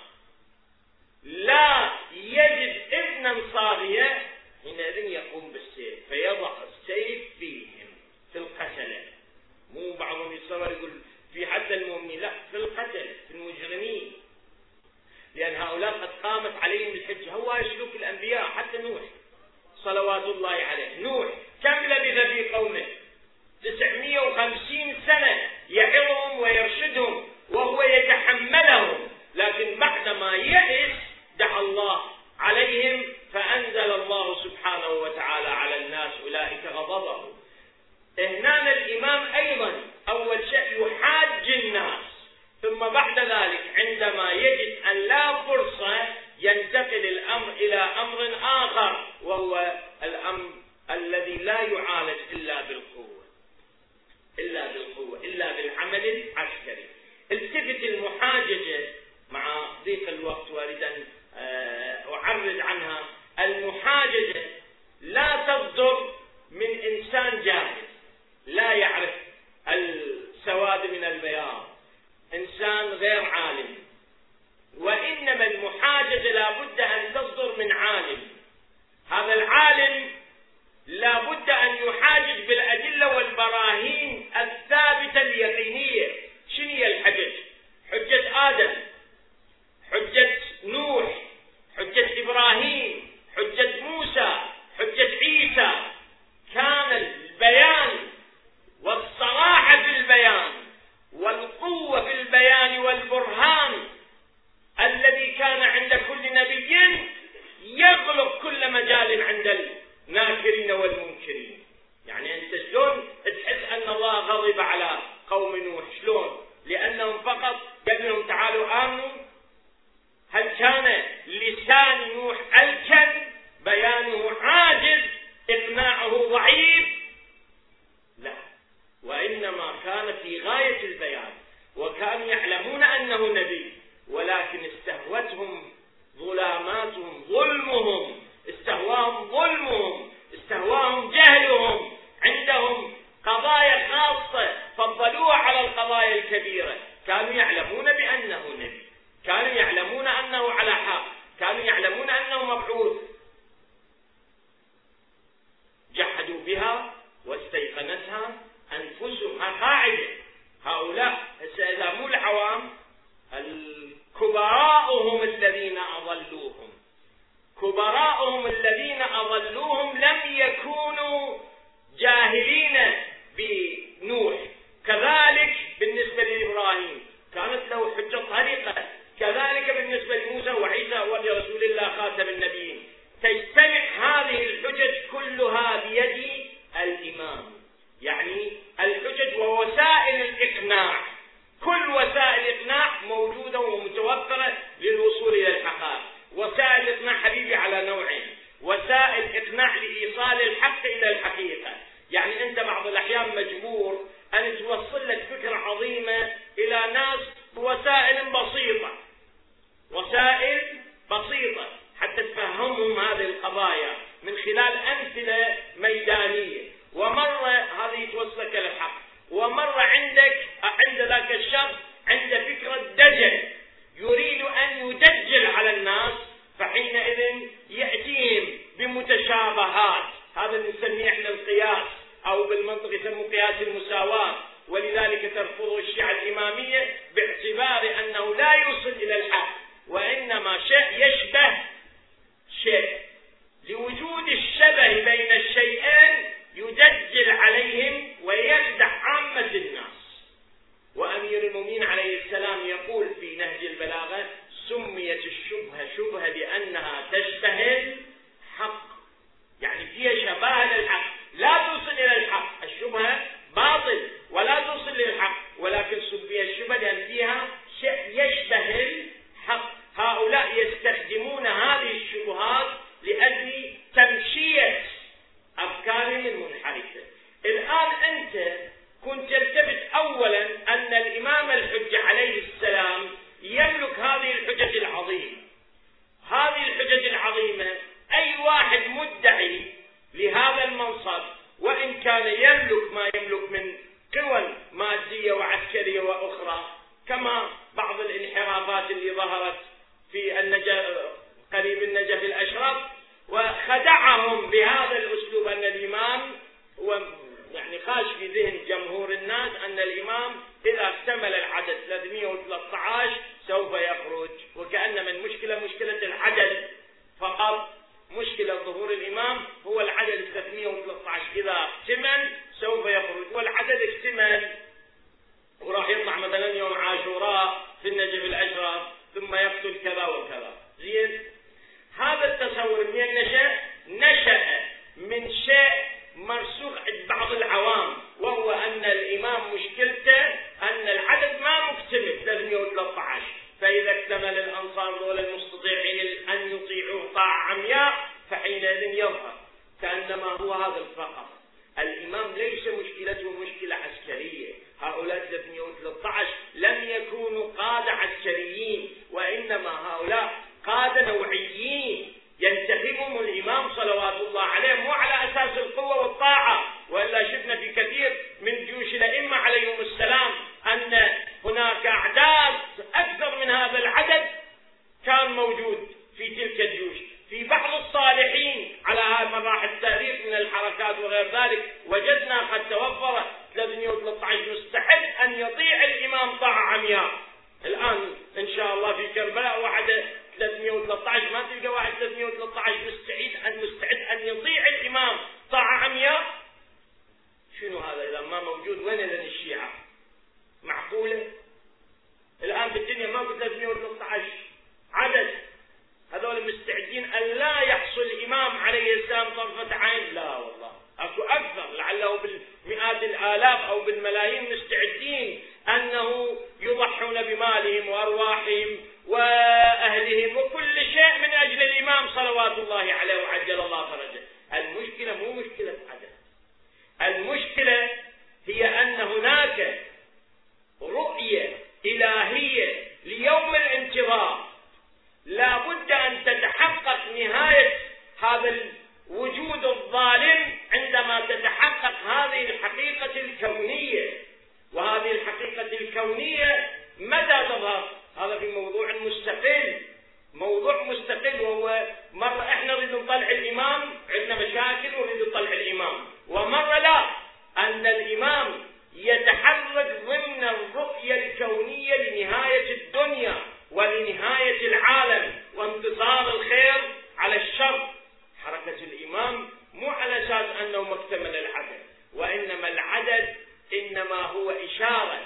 لا يجد ابنا صاغية حينئذ يقوم بالسيف فيضع السيف فيهم في القتلة. مو بعضهم يتصور يقول في حد المؤمنين، لا، في القتل، في المجرمين، لأن هؤلاء قد قامت عليهم الحجة. هو يسلوك الأنبياء، حتى نوح صلوات الله عليه، نوح كم لبث في قومه؟ 950 سنة يعظهم ويرشدهم وهو يتحملهم، لكن بعدما يئس دعا الله عليهم فأنزل الله سبحانه وتعالى على الناس أولئك غضبه. هنا الإمام أيضا أول شيء يحاج الناس، ثم بعد ذلك عندما يجد أن لا فرصة ينتقل الأمر إلى أمر آخر، وهو الأمر الذي لا يعالج إلا بالقوة، إلا بالعمل العسكري. التفت المحاججة مع ضيق الوقت وارد أن أعرض عنها. المحاججة لا تصدر من إنسان جاهل لا يعرف السواد من البياض، إنسان غير عالم، وإنما المحاججة لا بد أن تصدر من عالم. هذا العالم لا بد أن يحاجج بالأدلة والبراهين الثابتة اليقينية. شنو هي الحجج؟ حجة آدم، حجة نوح، حجة إبراهيم، حجة موسى، حجة عيسى. كان البيان والصراحة في البيان والقوة في البيان والبرهان الذي كان عند كل نبي يغلق كل مجال عند الناكرين والمنكرين. يعني أنت شلون تحس أن الله غضب على قوم في غاية البيان، وكانوا يعلمون أنه نبي، ولكن استهوتهم ظلاماتهم، ظلمهم، استهواهم ظلمهم، استهواهم جهلهم، عندهم قضايا خاصة فضلوها على القضايا الكبيرة. كانوا يعلمون بأنه نبي، كانوا يعلمون أنه على حق، كانوا يعلمون أنه مبعوث، جحدوا بها واستيقنتها أنفسهم. قاعدة هؤلاء إذا مو العوام، الكبراءهم الذين أضلوهم، كبراءهم الذين أضلوهم لم يكونوا جاهلين بنوح. كذلك بالنسبة لإبراهيم كانت له حجة طريقة، كذلك بالنسبة لموسى وعيسى ولرسول الله خاتم النبيين. تجتمع هذه الحجج كلها بيد الإمام، يعني الحجج ووسائل الإقناع، كل وسائل الإقناع موجودة ومتوفرة للوصول إلى الحقائق. وسائل الإقناع حبيبي على نوعين: وسائل إقناع لإيصال الحق إلى الحقيقة، يعني أنت بعض الأحيان مجبور أن توصل لك فكرة عظيمة إلى ناس بوسائل بسيطة، وسائل بسيطة حتى تفهمهم هذه القضايا من خلال أمثلة ميدانية، ومرة هذه توصلك للحق، ومرة عند ذاك الشخص عند فكرة دجل يريد أن يدجل على الناس، فحينئذ يأتيهم بمتشابهات. هذا نسميه احنا القياس، أو بالمنطق يسموه قياس المساواة. ولذلك ترفضه الشيعة الإمامية باعتبار أنه لا يوصل إلى الحق، وإنما شيء يشبه شيء. لوجود الشبه بين الشيئين يدجل عليهم ويخدع عامة الناس. وأمير المؤمنين عليه السلام يقول في نهج البلاغة: سميت الشبهة شبهة لأنها تشبه الحق، يعني فيها شبه للحق، لا توصل إلى الحق. الشبهة باطل ولا توصل للحق، ولكن سميت الشبهة لأن فيها شيء يشبه الحق. هؤلاء يستخدمون هذه الشبهات لأجل تمشية أفكارهم المنحرفة. الآن أنت كنت تلتفت أولا أن الإمام الحجة عليه السلام يملك هذه الحجج العظيمة. هذه الحجج العظيمة أي واحد مدعي لهذا المنصب، وإن كان يملك ما يملك من قوى مادية وعسكرية وأخرى، كما بعض الانحرافات اللي ظهرت في قريب النجف الأشرف، وخدعهم بهذا الأسلوب أن الإمام، يعني خاش في ذهن جمهور الناس أن الإمام إذا اكتمل العدد 313 سوف يخرج، وكأن من مشكلة العدد فقط، مشكلة ظهور الإمام هو العدد 313. إذا اكتمل سوف يخرج، والعدد اكتمل وراح يطلع مثلا يوم عاشوراء في النجف الأشرف ثم يقتل كذا وكذا. زين، هذا التصور من نشأ من شيء مرسوخ عند بعض العوام، وهو أن الإمام مشكلته أن العدد ما مكتمل 313، فإذا اكتمل الأنصار دول المستطيعين أن يطيعوه طاعة عمياء فحينئذ يظهر كأنما هو هذا الفقط. الإمام ليس مشكلته مشكلة عسكرية. هؤلاء 313 لم يكونوا قادة عسكريين، وإنما هؤلاء قادة نوعيين ينتخبهم الإمام صلوات الله عليه مو على أساس القوة والطاعة. وإلا شفنا في كثير من جيوش الأئمة عليهم السلام أن هناك أعداد أكثر من هذا العدد كان موجود في تلك الجيوش. في بعض الصالحين على هذا مراحل التاريخ من الحركات وغير ذلك وجدنا قد توفر 313 مستحد أن يطيع الإمام طاعة عمياء. الآن إن شاء الله في كربلاء واحد 313 ما تلقى واحد 313 مستعد أن يطيع الإمام طاعة عمياء. شنو هذا إذا ما موجود؟ وين إذن الشيعة؟ معقولة؟ الآن في الدنيا ما في 313 عدد هذول مستعدين أن لا يحصل الإمام عليه السلام طرفة عين؟ لا والله، أكو أكثر، لعله بالمئات الآلاف أو بالملايين مستعدين أنه يضحون إلهية ليوم الانتظار، لا بد أن تتحقق نهاية هذا الوجود الظالم عندما تتحقق هذه الحقيقة الكونية. وهذه الحقيقة الكونية متى تظهر؟ هذا في موضوع مستقل، موضوع مستقل، وهو مرة احنا نريد نطلع الإمام، عندنا مشاكل ونريد نطلع الإمام، ومرة لا، أن الإمام يتحرك ضمن الرؤية الكونية لنهاية الدنيا ولنهاية العالم وانتصار الخير على الشر. حركة الإمام مو على أساس أنه مكتمل العدد، وإنما العدد إنما هو إشارة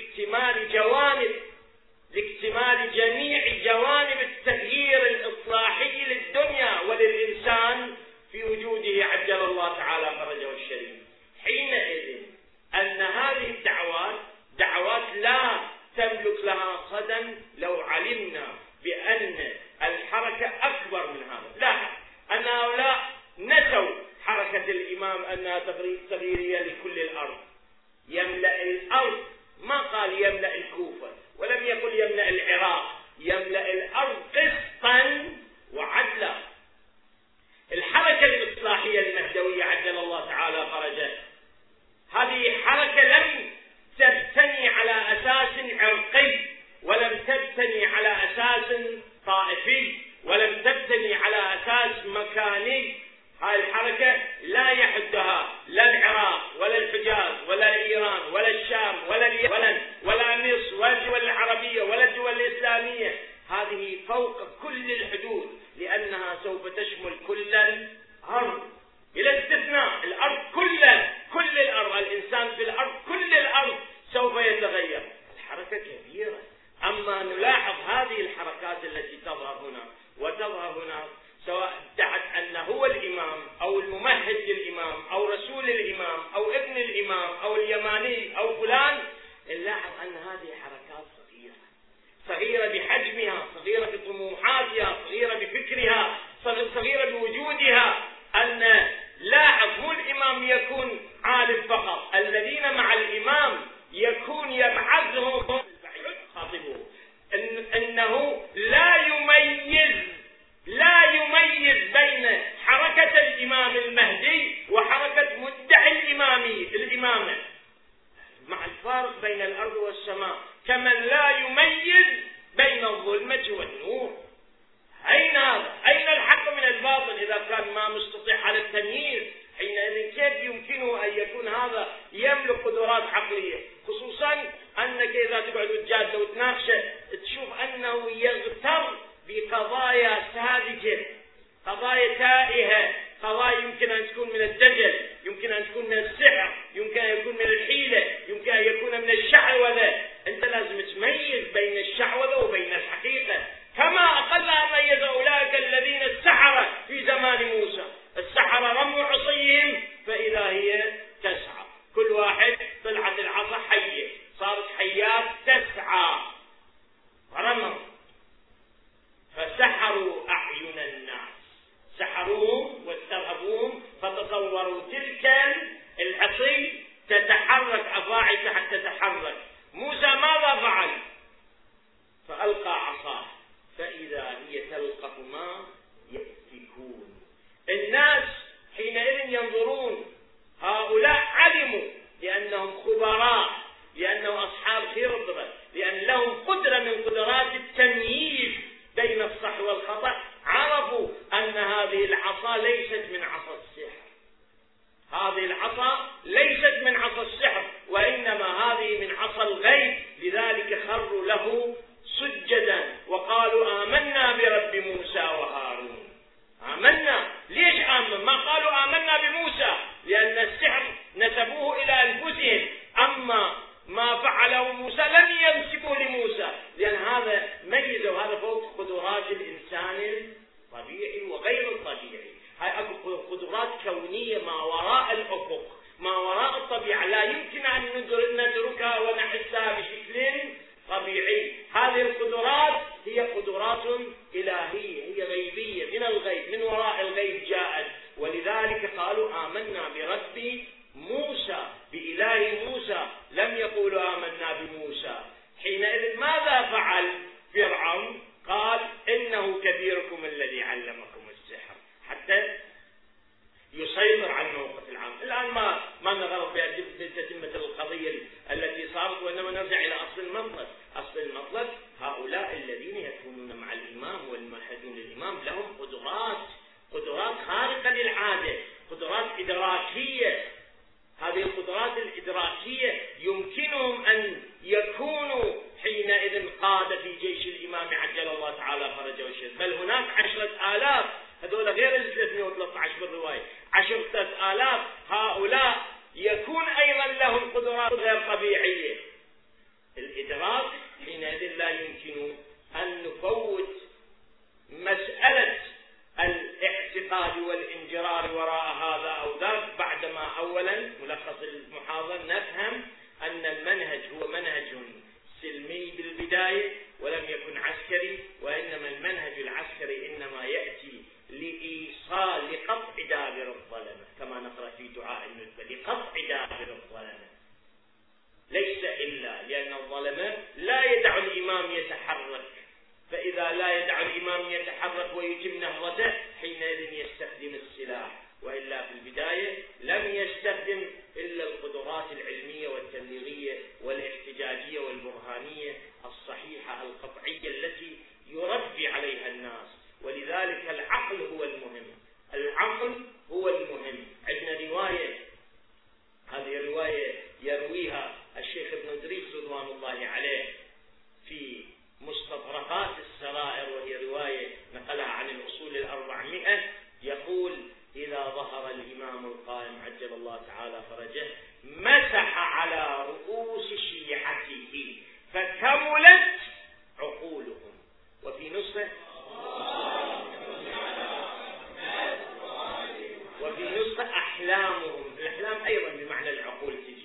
لاكتمال جميع جوانب التغيير الإصلاحي للدنيا وللإنسان في وجوده عجل الله تعالى فرجه الشريف. حينئذ أن هذه الدعوات دعوات لا تملك لها صدى لو علمنا بأن الحركة أكبر من هذا. لا، أن هؤلاء نسوا حركة الإمام أنها تغييرية لكل الأرض، يملأ الأرض، ما قال يملأ الكوفة ولم يقل يملأ العراق، يملأ الأرض قسطا وعدلا. الحركة الإصلاحية المهدوية عجل الله تعالى فرجه، هذه حركة لم تبتني على أساس عرقي، ولم تبتني على أساس طائفي، ولم تبتني على أساس مكاني. هاي الحركة لا يحدها لا العراق ولا الحجاز ولا إيران ولا الشام ولا اليمن ولا مصر ولا الدول العربية ولا الدول الإسلامية. هذه فوق كل الحدود، لأنها سوف تشمل كل الأرض بلا استثناء. الأرض كلها، كل الأرض، الإنسان في الأرض، كل الأرض سوف يتغير. الحركة كبيرة. أما نلاحظ هذه الحركات التي تظهر هنا وتظهر هنا، سواء ادعت أنه هو الإمام أو الممهد للإمام أو رسول الإمام أو ابن الإمام أو اليماني أو فلان، نلاحظ أن هذه حركات صغيرة بحجمها، صغيرة بطموحاتها، صغيرة بفكرها، صغيرة بوجودها. أن لاحظ مو الإمام يكون عالم فقط، الذين مع الإمام يكون يبعثهم خاطبه أنه لا يميز بين حركة الإمام المهدي وحركة مدعي الإمامة، مع الفارق بين الأرض والسماء، كمن لا يميز بين الظلمة والنور. أين هذا؟ أين الحق من الباطل إذا كان ما مستطيع على التمييز؟ حينئذ كيف يمكنه أن يكون هذا يملك قدرات عقلية؟ خصوصا أنك إذا تقعد وتجادل وتناقشه تشوف أنه يغتر بقضايا ساذجة، قضايا تائهة، قضايا يمكن أن تكون من الدجل، يمكن أن تكون من السحر، يمكن أن يكون من الحيلة، يمكن أن يكون من الشعوذة. أنت لازم تميز بين الشعوذة وبين الحقيقة، كما أقل ميز أولئك الذين السحرة في زمان موسى. السحرة رموا عصيهم فإذا هي تسعى، كل واحد طلعت العصا حية، صارت حيات تسعى، ورموا فسحروا أعين الناس، سحروهم واسترهبوهم، فتصوروا تلك العصي تتحرك، أفاعي حتى تتحرك. موسى ماذا فعل؟ فألقى عصاه فإذا هي تلقف ما يأفكون. الناس حينئذ ينظرون، هؤلاء علموا لأنهم خبراء، لأنهم أصحاب خبرة، لأن لهم قدرة من قدرات التمييز بين الصح والخطأ، عرفوا أن هذه العصا ليست من عصا السحر، هذه العصا ليست من عصا السحر، وإنما هذه من عصا الغيب. لذلك خروا له سجدا وقالوا آمنا برب موسى وهارون. آمنا، ليش آمن؟ ما قالوا آمنا بموسى، لأن السحر نسبوه إلى أنفسهم، أما ما فعله موسى لم ينسبوا لموسى، لأن هذا ميز، وهذا فوق قدرات الإنسان الطبيعي وغير الطبيعي. هاي قدرات كونية ما وراء الأفق، ما وراء الطبيعة، لا يمكن أن ندركها ونحسها بشكل طبيعي. هذه القدرات هي قدرات إلهية، هي غيبية، من الغيب، من وراء الغيب جاءت. ولذلك قالوا آمنا برب موسى، بإله موسى، لم يقولوا آمنا بموسى. حينئذ ماذا فعل فرعون؟ قال إنه كبيركم الذي علمكم السحر، حتى يسيطر على الموقف العام. الآن ما نغرق بتتمة القضية التي صارت، وإنما نرجع إلى أصل المطلب. أصل المطلب هؤلاء الذين يكونون مع الإمام والممهدون للإمام لهم قدرات خارقة للعادة، قدرات إدراكية. هذه القدرات الإدراكية يمكنهم أن يكونوا حينئذ قادة في جيش الإمام عجل الله تعالى فرجه وشرفه. بل هناك 10,000، هذول غير ال 313 بالرواية، 10,000 هؤلاء يكون أيضا لهم قدرات غير طبيعية. الإدراك حينئذ لا يمكن أن نفوت مسألة الاعتقاد والانجرار وراء هذا أو ذاك، بعدما أولا ملخص المحاضرة نفهم أن المنهج هو منهج سلمي بالبداية ولم يكن عسكري، وإنما المنهج العسكري إنما يأتي لقطع دابر الظلمة، كما نقرأ في دعاء الندبة، لقطع دابر الظلمة، ليس إلا لأن الظلمة لا يدع الإمام يتحرك، فإذا لا يدع الإمام يتحرك ويتم نهضته حينئذ يستخدم السلاح، وإلا في البداية لم يستخدم إلا القدرات العلمية والتبليغية والاحتجاجية والبرهانية الصحيحة القطعية التي يربي عليها الناس. ولذلك العقل هو المهم، العقل هو المهم. عندنا رواية، هذه الرواية يرويها الشيخ ابن إدريس رضوان الله عليه في مستطرقات السرائر، وهي رواية نقلها عن الأصول 400، يقول: إذا ظهر الإمام القائم عجل الله تعالى فرجه مسح على رؤوس شيعته فكملت عقولهم. وفي نسخة أحلامهم. الأحلام أيضا بمعنى العقول تجي.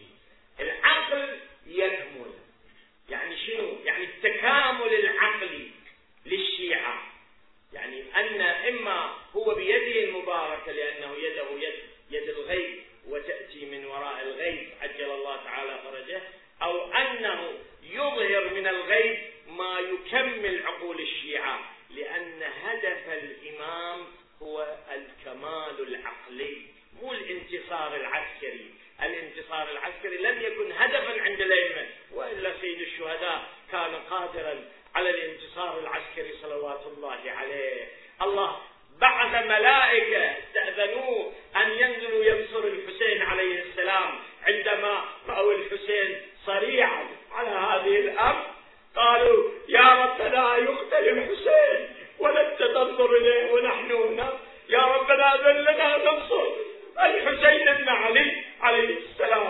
العقل يكمل، يعني شنو؟ يعني التكامل العقلي للشيعة، يعني أن إما هو بيده المباركة لأنه يده يد الغيب وتأتي من وراء الغيب عجل الله تعالى فرجه، أو أنه يظهر من الغيب ما يكمل عقول الشيعة، لأن هدف الإمام هو الكمال العقلي مو الانتصار العسكري. الانتصار العسكري لم يكن هدفا عند الأئمة، وإلا سيد الشهداء كان قادرا على الانتصار العسكري صلوات الله عليه. الله بعث ملائكة استأذنوه أن ينزلوا ينصر الحسين عليه السلام، عندما رأوا الحسين صريعا على هذه الأرض قالوا: يا ربنا يقتل الحسين ولن تنظر إليه ونحن هنا، يا ربنا أذن لنا ننصر الحسين بن علي عليه السلام.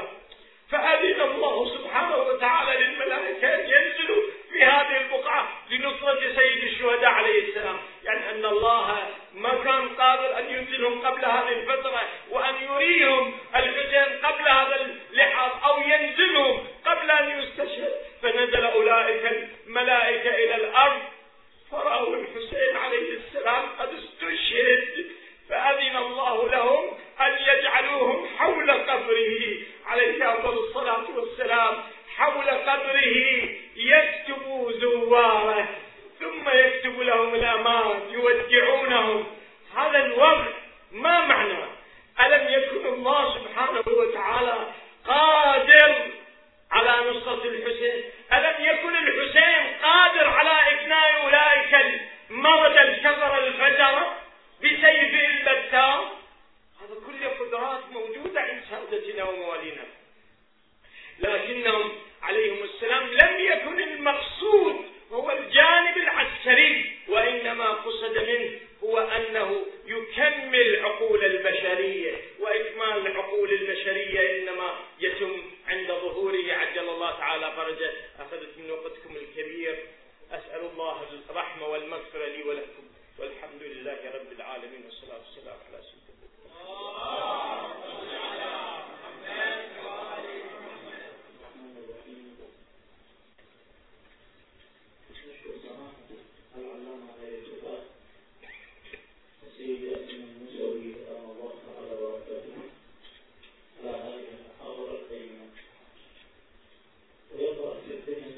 فأذن الله سبحانه وتعالى للملائكة أن ينزلوا في هذه البقعة لنصرة سيد الشهداء عليه السلام، يعني أن الله ما كان قادر أن ينزلهم قبل هذه الفترة وأن يريهم الحسين قبل هذا اللحاظ، أو ينزلهم قبل أن يستشهد. فنزل أولئك الملائكة إلى الأرض فرأوا الحسين عليه السلام قد استشهد، فأذن الله لهم أن يجعلوهم حول قبره عليه أفضل الصلاة والسلام، حول قبره يكتبوا زواره ثم يكتب لهم الأمان يودعونهم. هذا الوضع ما معنى؟ ألم يكن الله سبحانه وتعالى قادر على نصرة الحسين؟ ألم يكن الحسين قادر على إفناء أولئك المرضى الكفر الفجر بسيفه البتار؟ هذا كل قدرات موجودة عند سادتنا وموالينا، لكنهم عليهم السلام لم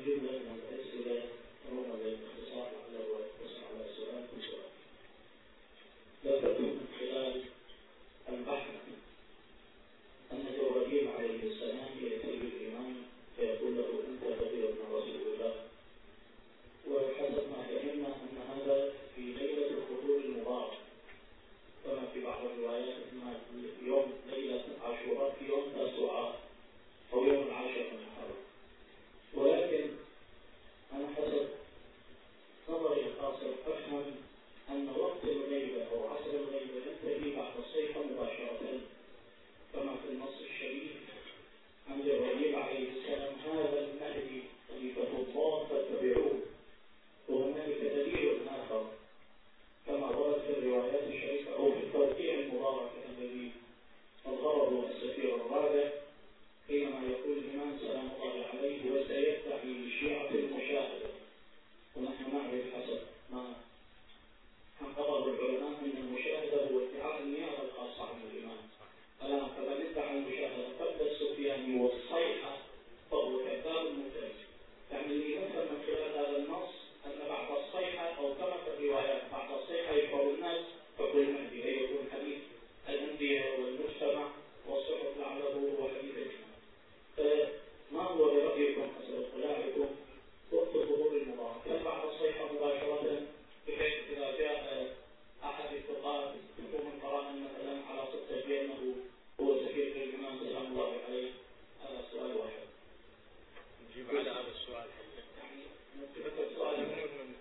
جملة من الأسئلة رغم الاختصار على والاقتصار على سؤال بسؤال. ذكرت من خلال البحث أن إبراهيم عليه السلام يأتي الإمام فيقول له أنت خير من رسول الله، وحسب ما فهمنا أن هذا في ليلة الحضور المبارك، كما في بعض الروايات أن يوم ليلة عاشوراء في يوم تاسوعاء أو يوم العاشر من محرم. ولكن أنا حسب نظري القاصر أفهم أن وقت الغيبة أو عصر الغيبة ينتهي بعد الصيحة مباشرة، كما في النص الشريف عن إبراهيم عليه السلام هذا المهدي خليفة الله فاتبعوه. وهنالك دليل آخر كما ورد في الروايات الشريفة أو في التوقيع المبارك الذي أظهره السفير الرابع حينما يقول الإمام سلام الله عليه وسيدعي للشيعة المشاهدة. ونحن نعرف حسب ما حققه العلماء أن المشاهدة هو ادعاء النيابة الخاصة عن الإمام. الآن فمن ادعى المشاهدة قبل السفياني والصيحة فهو كذاب مفتري. يعني اللي يفهم من خلال هذا النص أن بعد الصيحة أو كما في الروايات بعد الصيحة يشعر الناس فكل مهدي هي يكون حديث الأندية والمجتمع والصحف لعله هو حديث الإمام. فما هو برأيكم حسب اطلاعكم وقت الظهور المبارك؟ هل بعد الصيحة مباشرة بحيث إذا جاء أحد الثقات يقوم القرآن مثلا على صدق بأنه هو سفير الإمام سلام الله عليه؟ هذا سؤال واحد. نجيب على هذا السؤال. يعني نتذكر السؤال.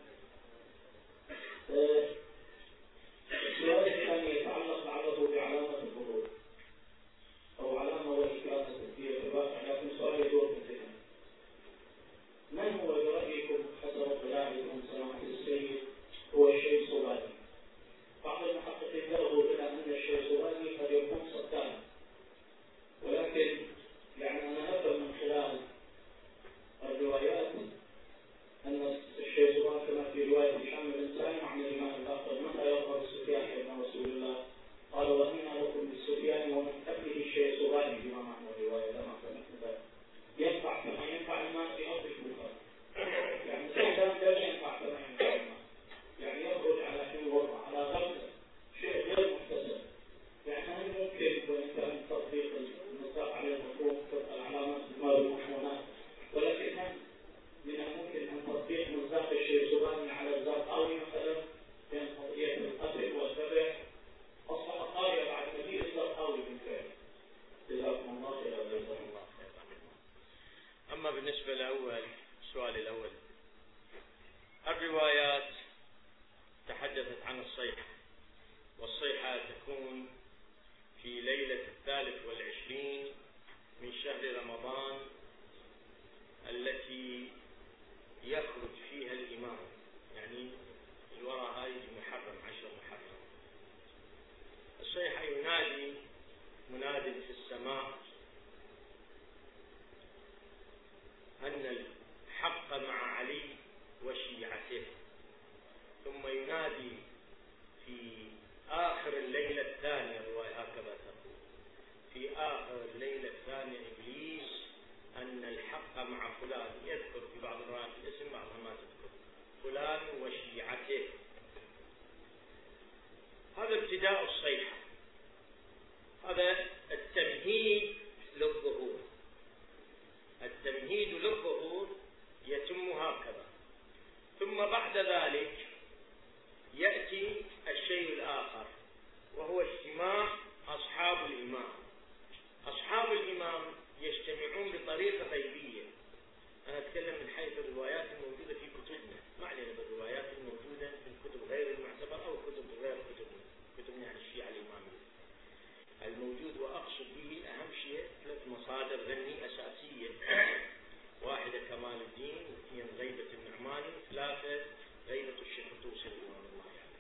السؤال الثاني يتعلق لعله بعلامة الظهور أو علامة وإكرامة في ارتباط، لكن سؤال يدور في الذهن. من هو برأيكم حسب اطلاعكم سماحة السيد هو الشيء الصوباني؟ بعض المحققين ذهبوا إلى أن الشيء الصوباني قد يكون صدام، ولكن يعني أنا أفهم من خلال الروايات أن الشيء الصوباني كما في رواية هشام بن سالم عن الإمام الآخر متى يظهر السفيان ابن رسول الله؟ قال وأنا لكم بالسفيان ومن قبله الشيء الصوباني بما معنى الرواية لما فهمت ذلك. ينفع كما ينفع الماء في أرض الكوفة، يعني الإنسان لا ينفع كما ينفع الماء، يعني يخرج على حين وضع على غمزة شيء غير محتسب. يعني هل ممكن وإن كان تطبيق المصداق على المفهوم تبقى العلامات المضمونات، ولكن هل من الممكن أن تطبيق مصداق الشيء الصوباني على الزرقاوي مثلا بين قضية القتل والذبح أصبح قارئ بعد مجيء الزرقاوي بالفعل؟ جزاكم الله خيرا. جزاكم الله خيرا. أما بالنسبة للأول السؤال الأول، الروايات تحدثت عن الصيحة، والصيحة تكون في ليلة 23 من شهر رمضان التي يخرج فيها الإمام، يعني الوراء هاي محرم 10 محرم. الصيحة ينادي مناد في السماء أن الحق مع علي وشيعته، ثم ينادي في آخر الليلة الثانية، الرواية هكذا تقول، في آخر الليلة الثانية إبليس أن الحق مع فلان، يذكر في بعض الروايات الاسم بعضها ما تذكر، فلان وشيعته. هذا ابتداء الصيحة، هذا التمهيد للظهور. التمهيد للظهور يتم هكذا، ثم بعد ذلك يأتي الشيء الآخر وهو اجتماع أصحاب الإمام. أصحاب الإمام يجتمعون بطريقة غيبية. أنا أتكلم من حيث الروايات الموجودة في كتبنا، ما علينا بالروايات الموجودة في الكتب غير المعتبرة أو كتب غير كتبنا يعني الشيعة الإمامية الموجود. وأقصد به أهم شيء 3 مصادر ذني أساسية: 1 كمال الدين، 2 غيبة النعماني، 3 غيبة الشيخ الطوسي رضوان الله عليه.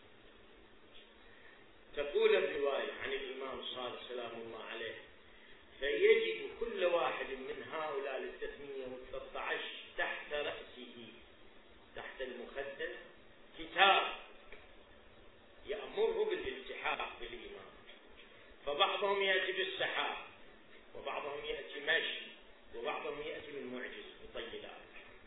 تقول الرواية عن الإمام الصادق سلام الله عليه: فيجد كل واحد من هؤلاء 313 تحت رأسه، تحت المخدة، كتاب يأمره بالالتحاق بالإمام. فبعضهم يأتي بالسحاب، وبعضهم يأتي مشي، وبعضهم يأتي بالمعجز بطيلات.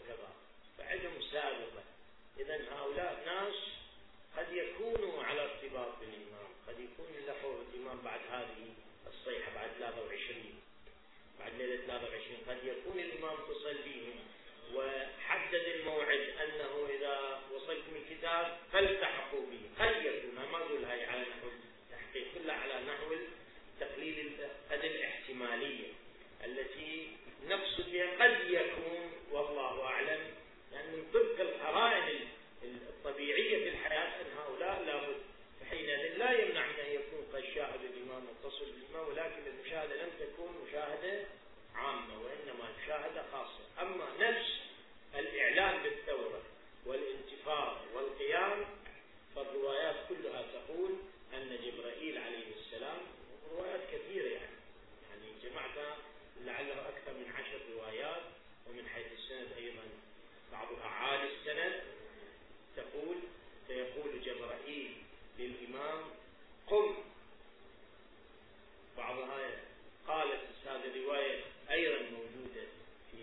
وكذا، فعندهم سابقة. إذن هؤلاء ناس قد يكونوا على ارتباط بالإمام، قد يكون لحوا الإمام بعد هذه الصيحة، بعد 23، بعد ليلة 23 قد يكون الإمام اتصل بهم وحدد الموعد أنه إذا وصلكم الكتاب فالتحقوا به. قد يكون، ما أقول هاي على نحو التحقيق، كلها على نحو تقليل الاحتمالية التي نقصد بها قد يكون، والله أعلم، يعني من طبق القرائن الطبيعية في الحياة أن هؤلاء لابد حينئذ لا يمنع من أن يكون قد شاهد الإمام واتصل بالإمام، ولكن المشاهدة لم تكون مشاهدة عامة وإنما مشاهدة خاصة. أما نفس الإعلان بالثورة والانتفاض والقيام فالروايات كلها تقول أن جبرائيل عليه السلام، روايات كثيرة يعني جمعتها لعله أكثر من 10 روايات، ومن حيث السند أيضا بعضها عالي السند، فيقول جبرائيل للإمام قم. بعضها قالت هذه الرواية أيضا موجودة في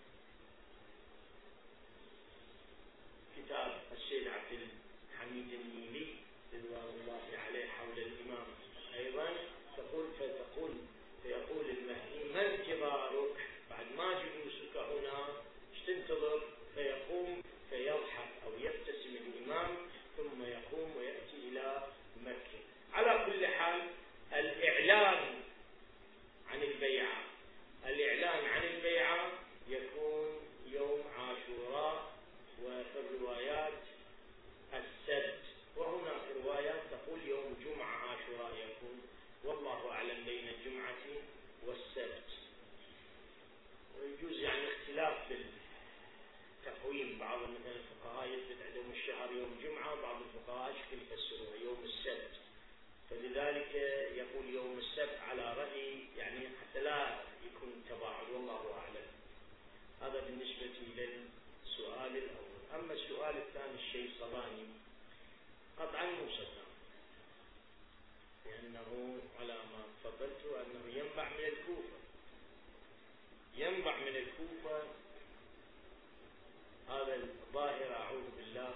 كتاب السيد عبد الحميد النيلي رضوان الله عليه حول الإمام أيضا، فيقول المهدي ما انتظارك، بعد ما جلوسك هنا ايش تنتظر؟ فيقوم فيضحك أو يبتسم الإمام ثم يقوم ويأتي إلى مكة. على كل حال الإعلان عن البيعة يكون يوم عاشوراء، وفي الروايات السبت، وهناك روايات تقول يوم جمعة عاشوراء يكون، والله أعلم بين الجمعة والسبت. ويجوز يعني اختلاف بالتقويم، بعض مثلا الفقهاء يثبت عندهم الشهر يوم جمعة، وبعض الفقهاء يفسروه يوم السبت، فلذلك يقول يوم السبت على رأي يعني حتى لا يكون تباعد، والله أعلم. هذا بالنسبة للسؤال الأول. أما السؤال الثاني الشيصباني قطعا مو صدام، لأنه على ما تفضلت أنه ينبع من الكوفة، هذا الظاهرة أعوذ بالله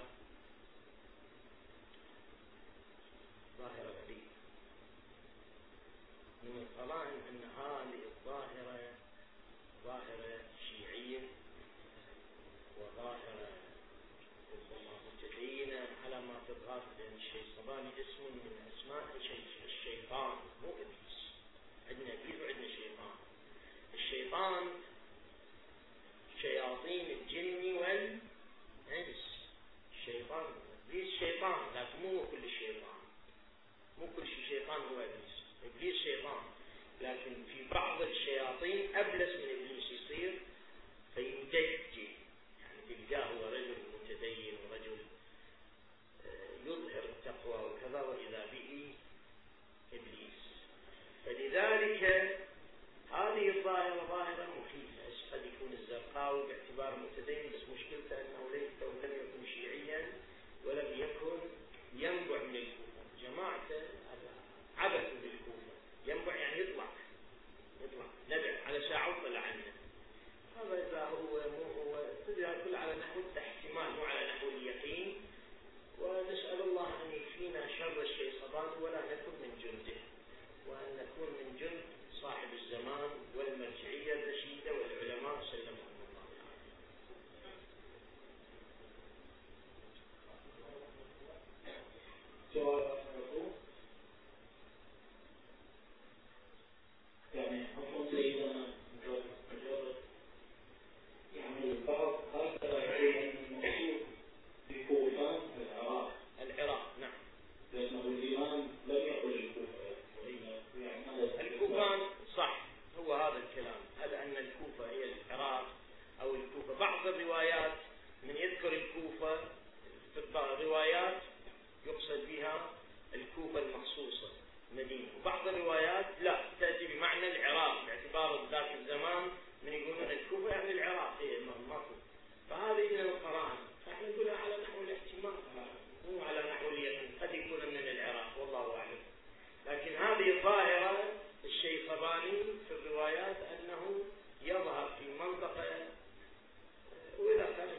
ظاهرة غريبة من القرائن أن هذه الظاهرة ظاهرة شيعية وظاهرة متدينة على ما تظهر، لأن الشيصباني اسم من أسماء الشيطان مو إبليس. عندنا إبليس وعندنا شيطان. الشيطان شياطين الجن والإنس، الشيطان إبليس شيطان، لكن مو كل الشيطان، مو كل شيطان هو إبليس. إبليس شيطان، لكن في بعض الشياطين أبلس من إبليس يصير فيدجي، يعني تلقاه هو رجل متدين ورجل يظهر التقوى وكذا، وإذا به إبليس. فلذلك هذه الظاهرة ظاهرة مخيفة. قد يكون الزرقاوي باعتبار متدين، بس مشكلته أنه لم يكن شيعيا ولم يكن ينبع من الكوفة. جماعته عبثوا بالكوفة، ينبع يعني يطلع نبع على ساعة طلع عنه. هذا إذا هو كل على نحو الاحتمال مو على نحو اليقين. ونسأل الله أن يكفينا شر الشيطان ولا نكون من جنده، وأن نكون من جند صاحب الزمان والمرجعية الرشيدة والعلماء سلمهم الله تعالى. يعني حكم سيدنا مجرد يعني البعض هكذا يقول المقصود بكوفة العراق. نعم، لأنه الإمام لم يقل الكوفة. الكوفة صح، هو هذا الكلام. هل أن الكوفة هي العراق أو الكوفة؟ بعض الروايات من يذكر الكوفة في الروايات يقصد بها الكوفة المخصوصة مدينة، وبعض الروايات لا تأتي بمعنى العراق، باعتبار ذاك الزمان من يقولون الكوفة يعني العراق هي الماكو. فهذه من القرائن، فاحنا نقولها على نحو الاحتمال مو على نحو اليقين، قد يكون من العراق والله أعلم. لكن هذه الظاهرة الشيصباني في الروايات أنه يظهر في منطقة، وإذا كان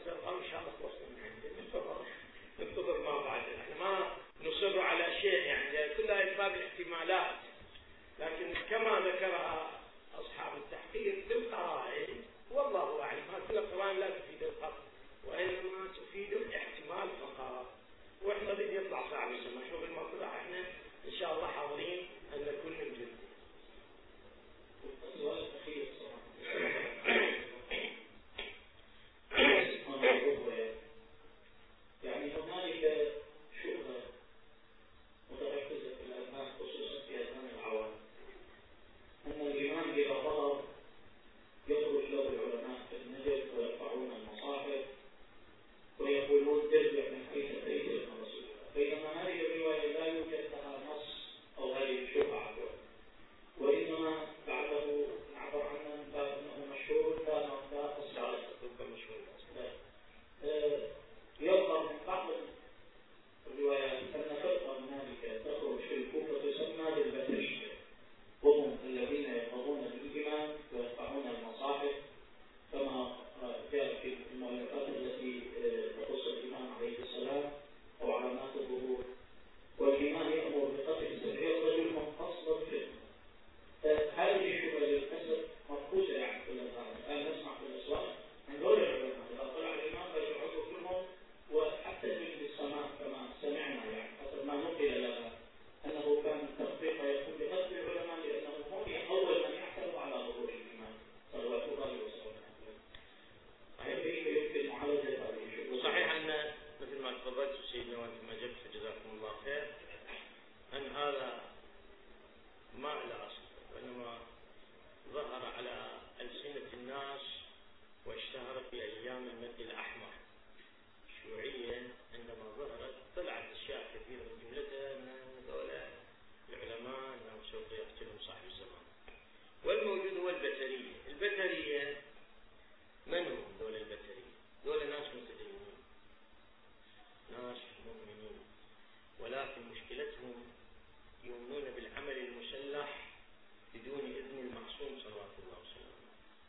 يظهر من بعض الروايات أن فرقة من هذه تخرج في الكوفة تسمى بالبتشية، وهم الذين يقضون بالإيمان ويرفعون المصاحف كما جاء في المؤلفات التي تخص الإمام عليه السلام أو علامات الظهور. والإيمان يأمر بقتل السبعين رجل من أصل الفتنة. هذه الشبهة للأسف مركوزة يعني في الأذهان. الآن نسمع في الأصوات من دول العلماء إذا طلع الإمام فيشعروا كلهم، وحتى في السماء كما سمعنا يعني حسب ما نقل لنا أنه كان التطبيق يكون بقتل العلماء لأنهم هم أول من يحتلوا على ظهور الإيمان صلوات الله وسلامه عليه. يمكن معالجة هذه الشبهة. صحيح أن مثل ما تفضلت سيدنا وأنتم أجبت فجزاكم الله خير أن هذا ما له أصل، وإنما ظهر على ألسنة الناس واشتهر في أيام المد الأحمر الشيوعية. عندما ظهرت طلعت أشياء كثيرة من جملتها أن هذول العلماء أنهم سوف يقتلون صاحب الزمان. والموجود هو البترية. البترية من هم دول البترية؟ دول ناس متدينين، ناس مؤمنين، ولكن مشكلتهم يؤمنون بالعمل المسلح بدون إذن المعصوم صلوات الله وسلامه.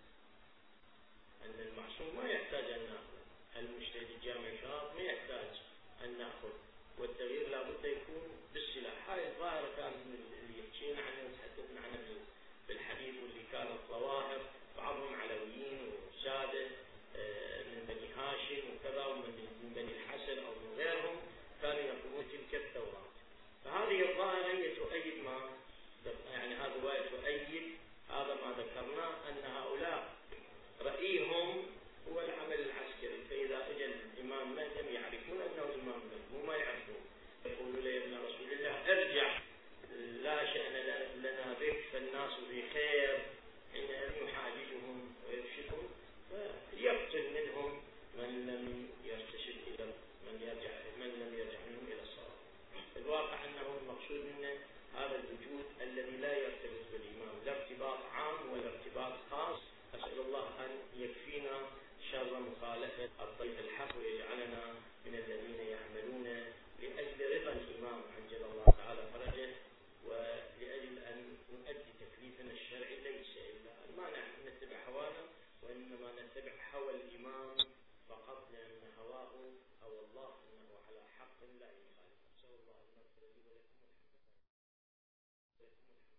أن المعصوم ما يحتاج أن نأخذ، المجتهد الجامع شاط ما يحتاج أن نأخذ، والتغيير لابد يكون بالسلاح. هاي الظاهرة كانت اللي يحكينا عنها وتحدثنا عنها بالحديث، واللي كانت ظواهر بعضهم علويين وسادة من بني هاشم وكذا ومن بني الحسن أو من غيرهم كانوا يقومون تلك الثورات. فهذه الظاهرة هي تؤيد ما يعني هذا تؤيد هذا ما ذكرناه، أن هؤلاء رأيهم هو العمل العسكري. فإذا أجى الإمام مهدي يعرفون أنه الإمام مهدي وما يعرفون، يقولوا له يا ابن رسول الله ارجع، لا شأن لنا بك، فالناس بخير، حين يحاججهم ويرشدهم فيقتل منهم من لم يرتشد إلى من لم يرجع منهم إلى الصواب. الواقع أنه المقصود منه هذا الوجود الذي لا يرتبط بالإمام، لا ارتباط عام ولا ارتباط خاص. أسأل الله أن يكفينا شر مخالفة الطريق الحق ويجعلنا من الذين يعملون لأجل رضا الإمام عجل الله تعالى فرجه، ولأجل أن نؤدي تكليفنا الشرعي ليس إلا أن ما نتبع هوانا، وإنما نتبع هوى الإمام فقط، لأن هواه أو الله إنه على حق لا يخالف. نسأل الله أن يغفر لي ولكم.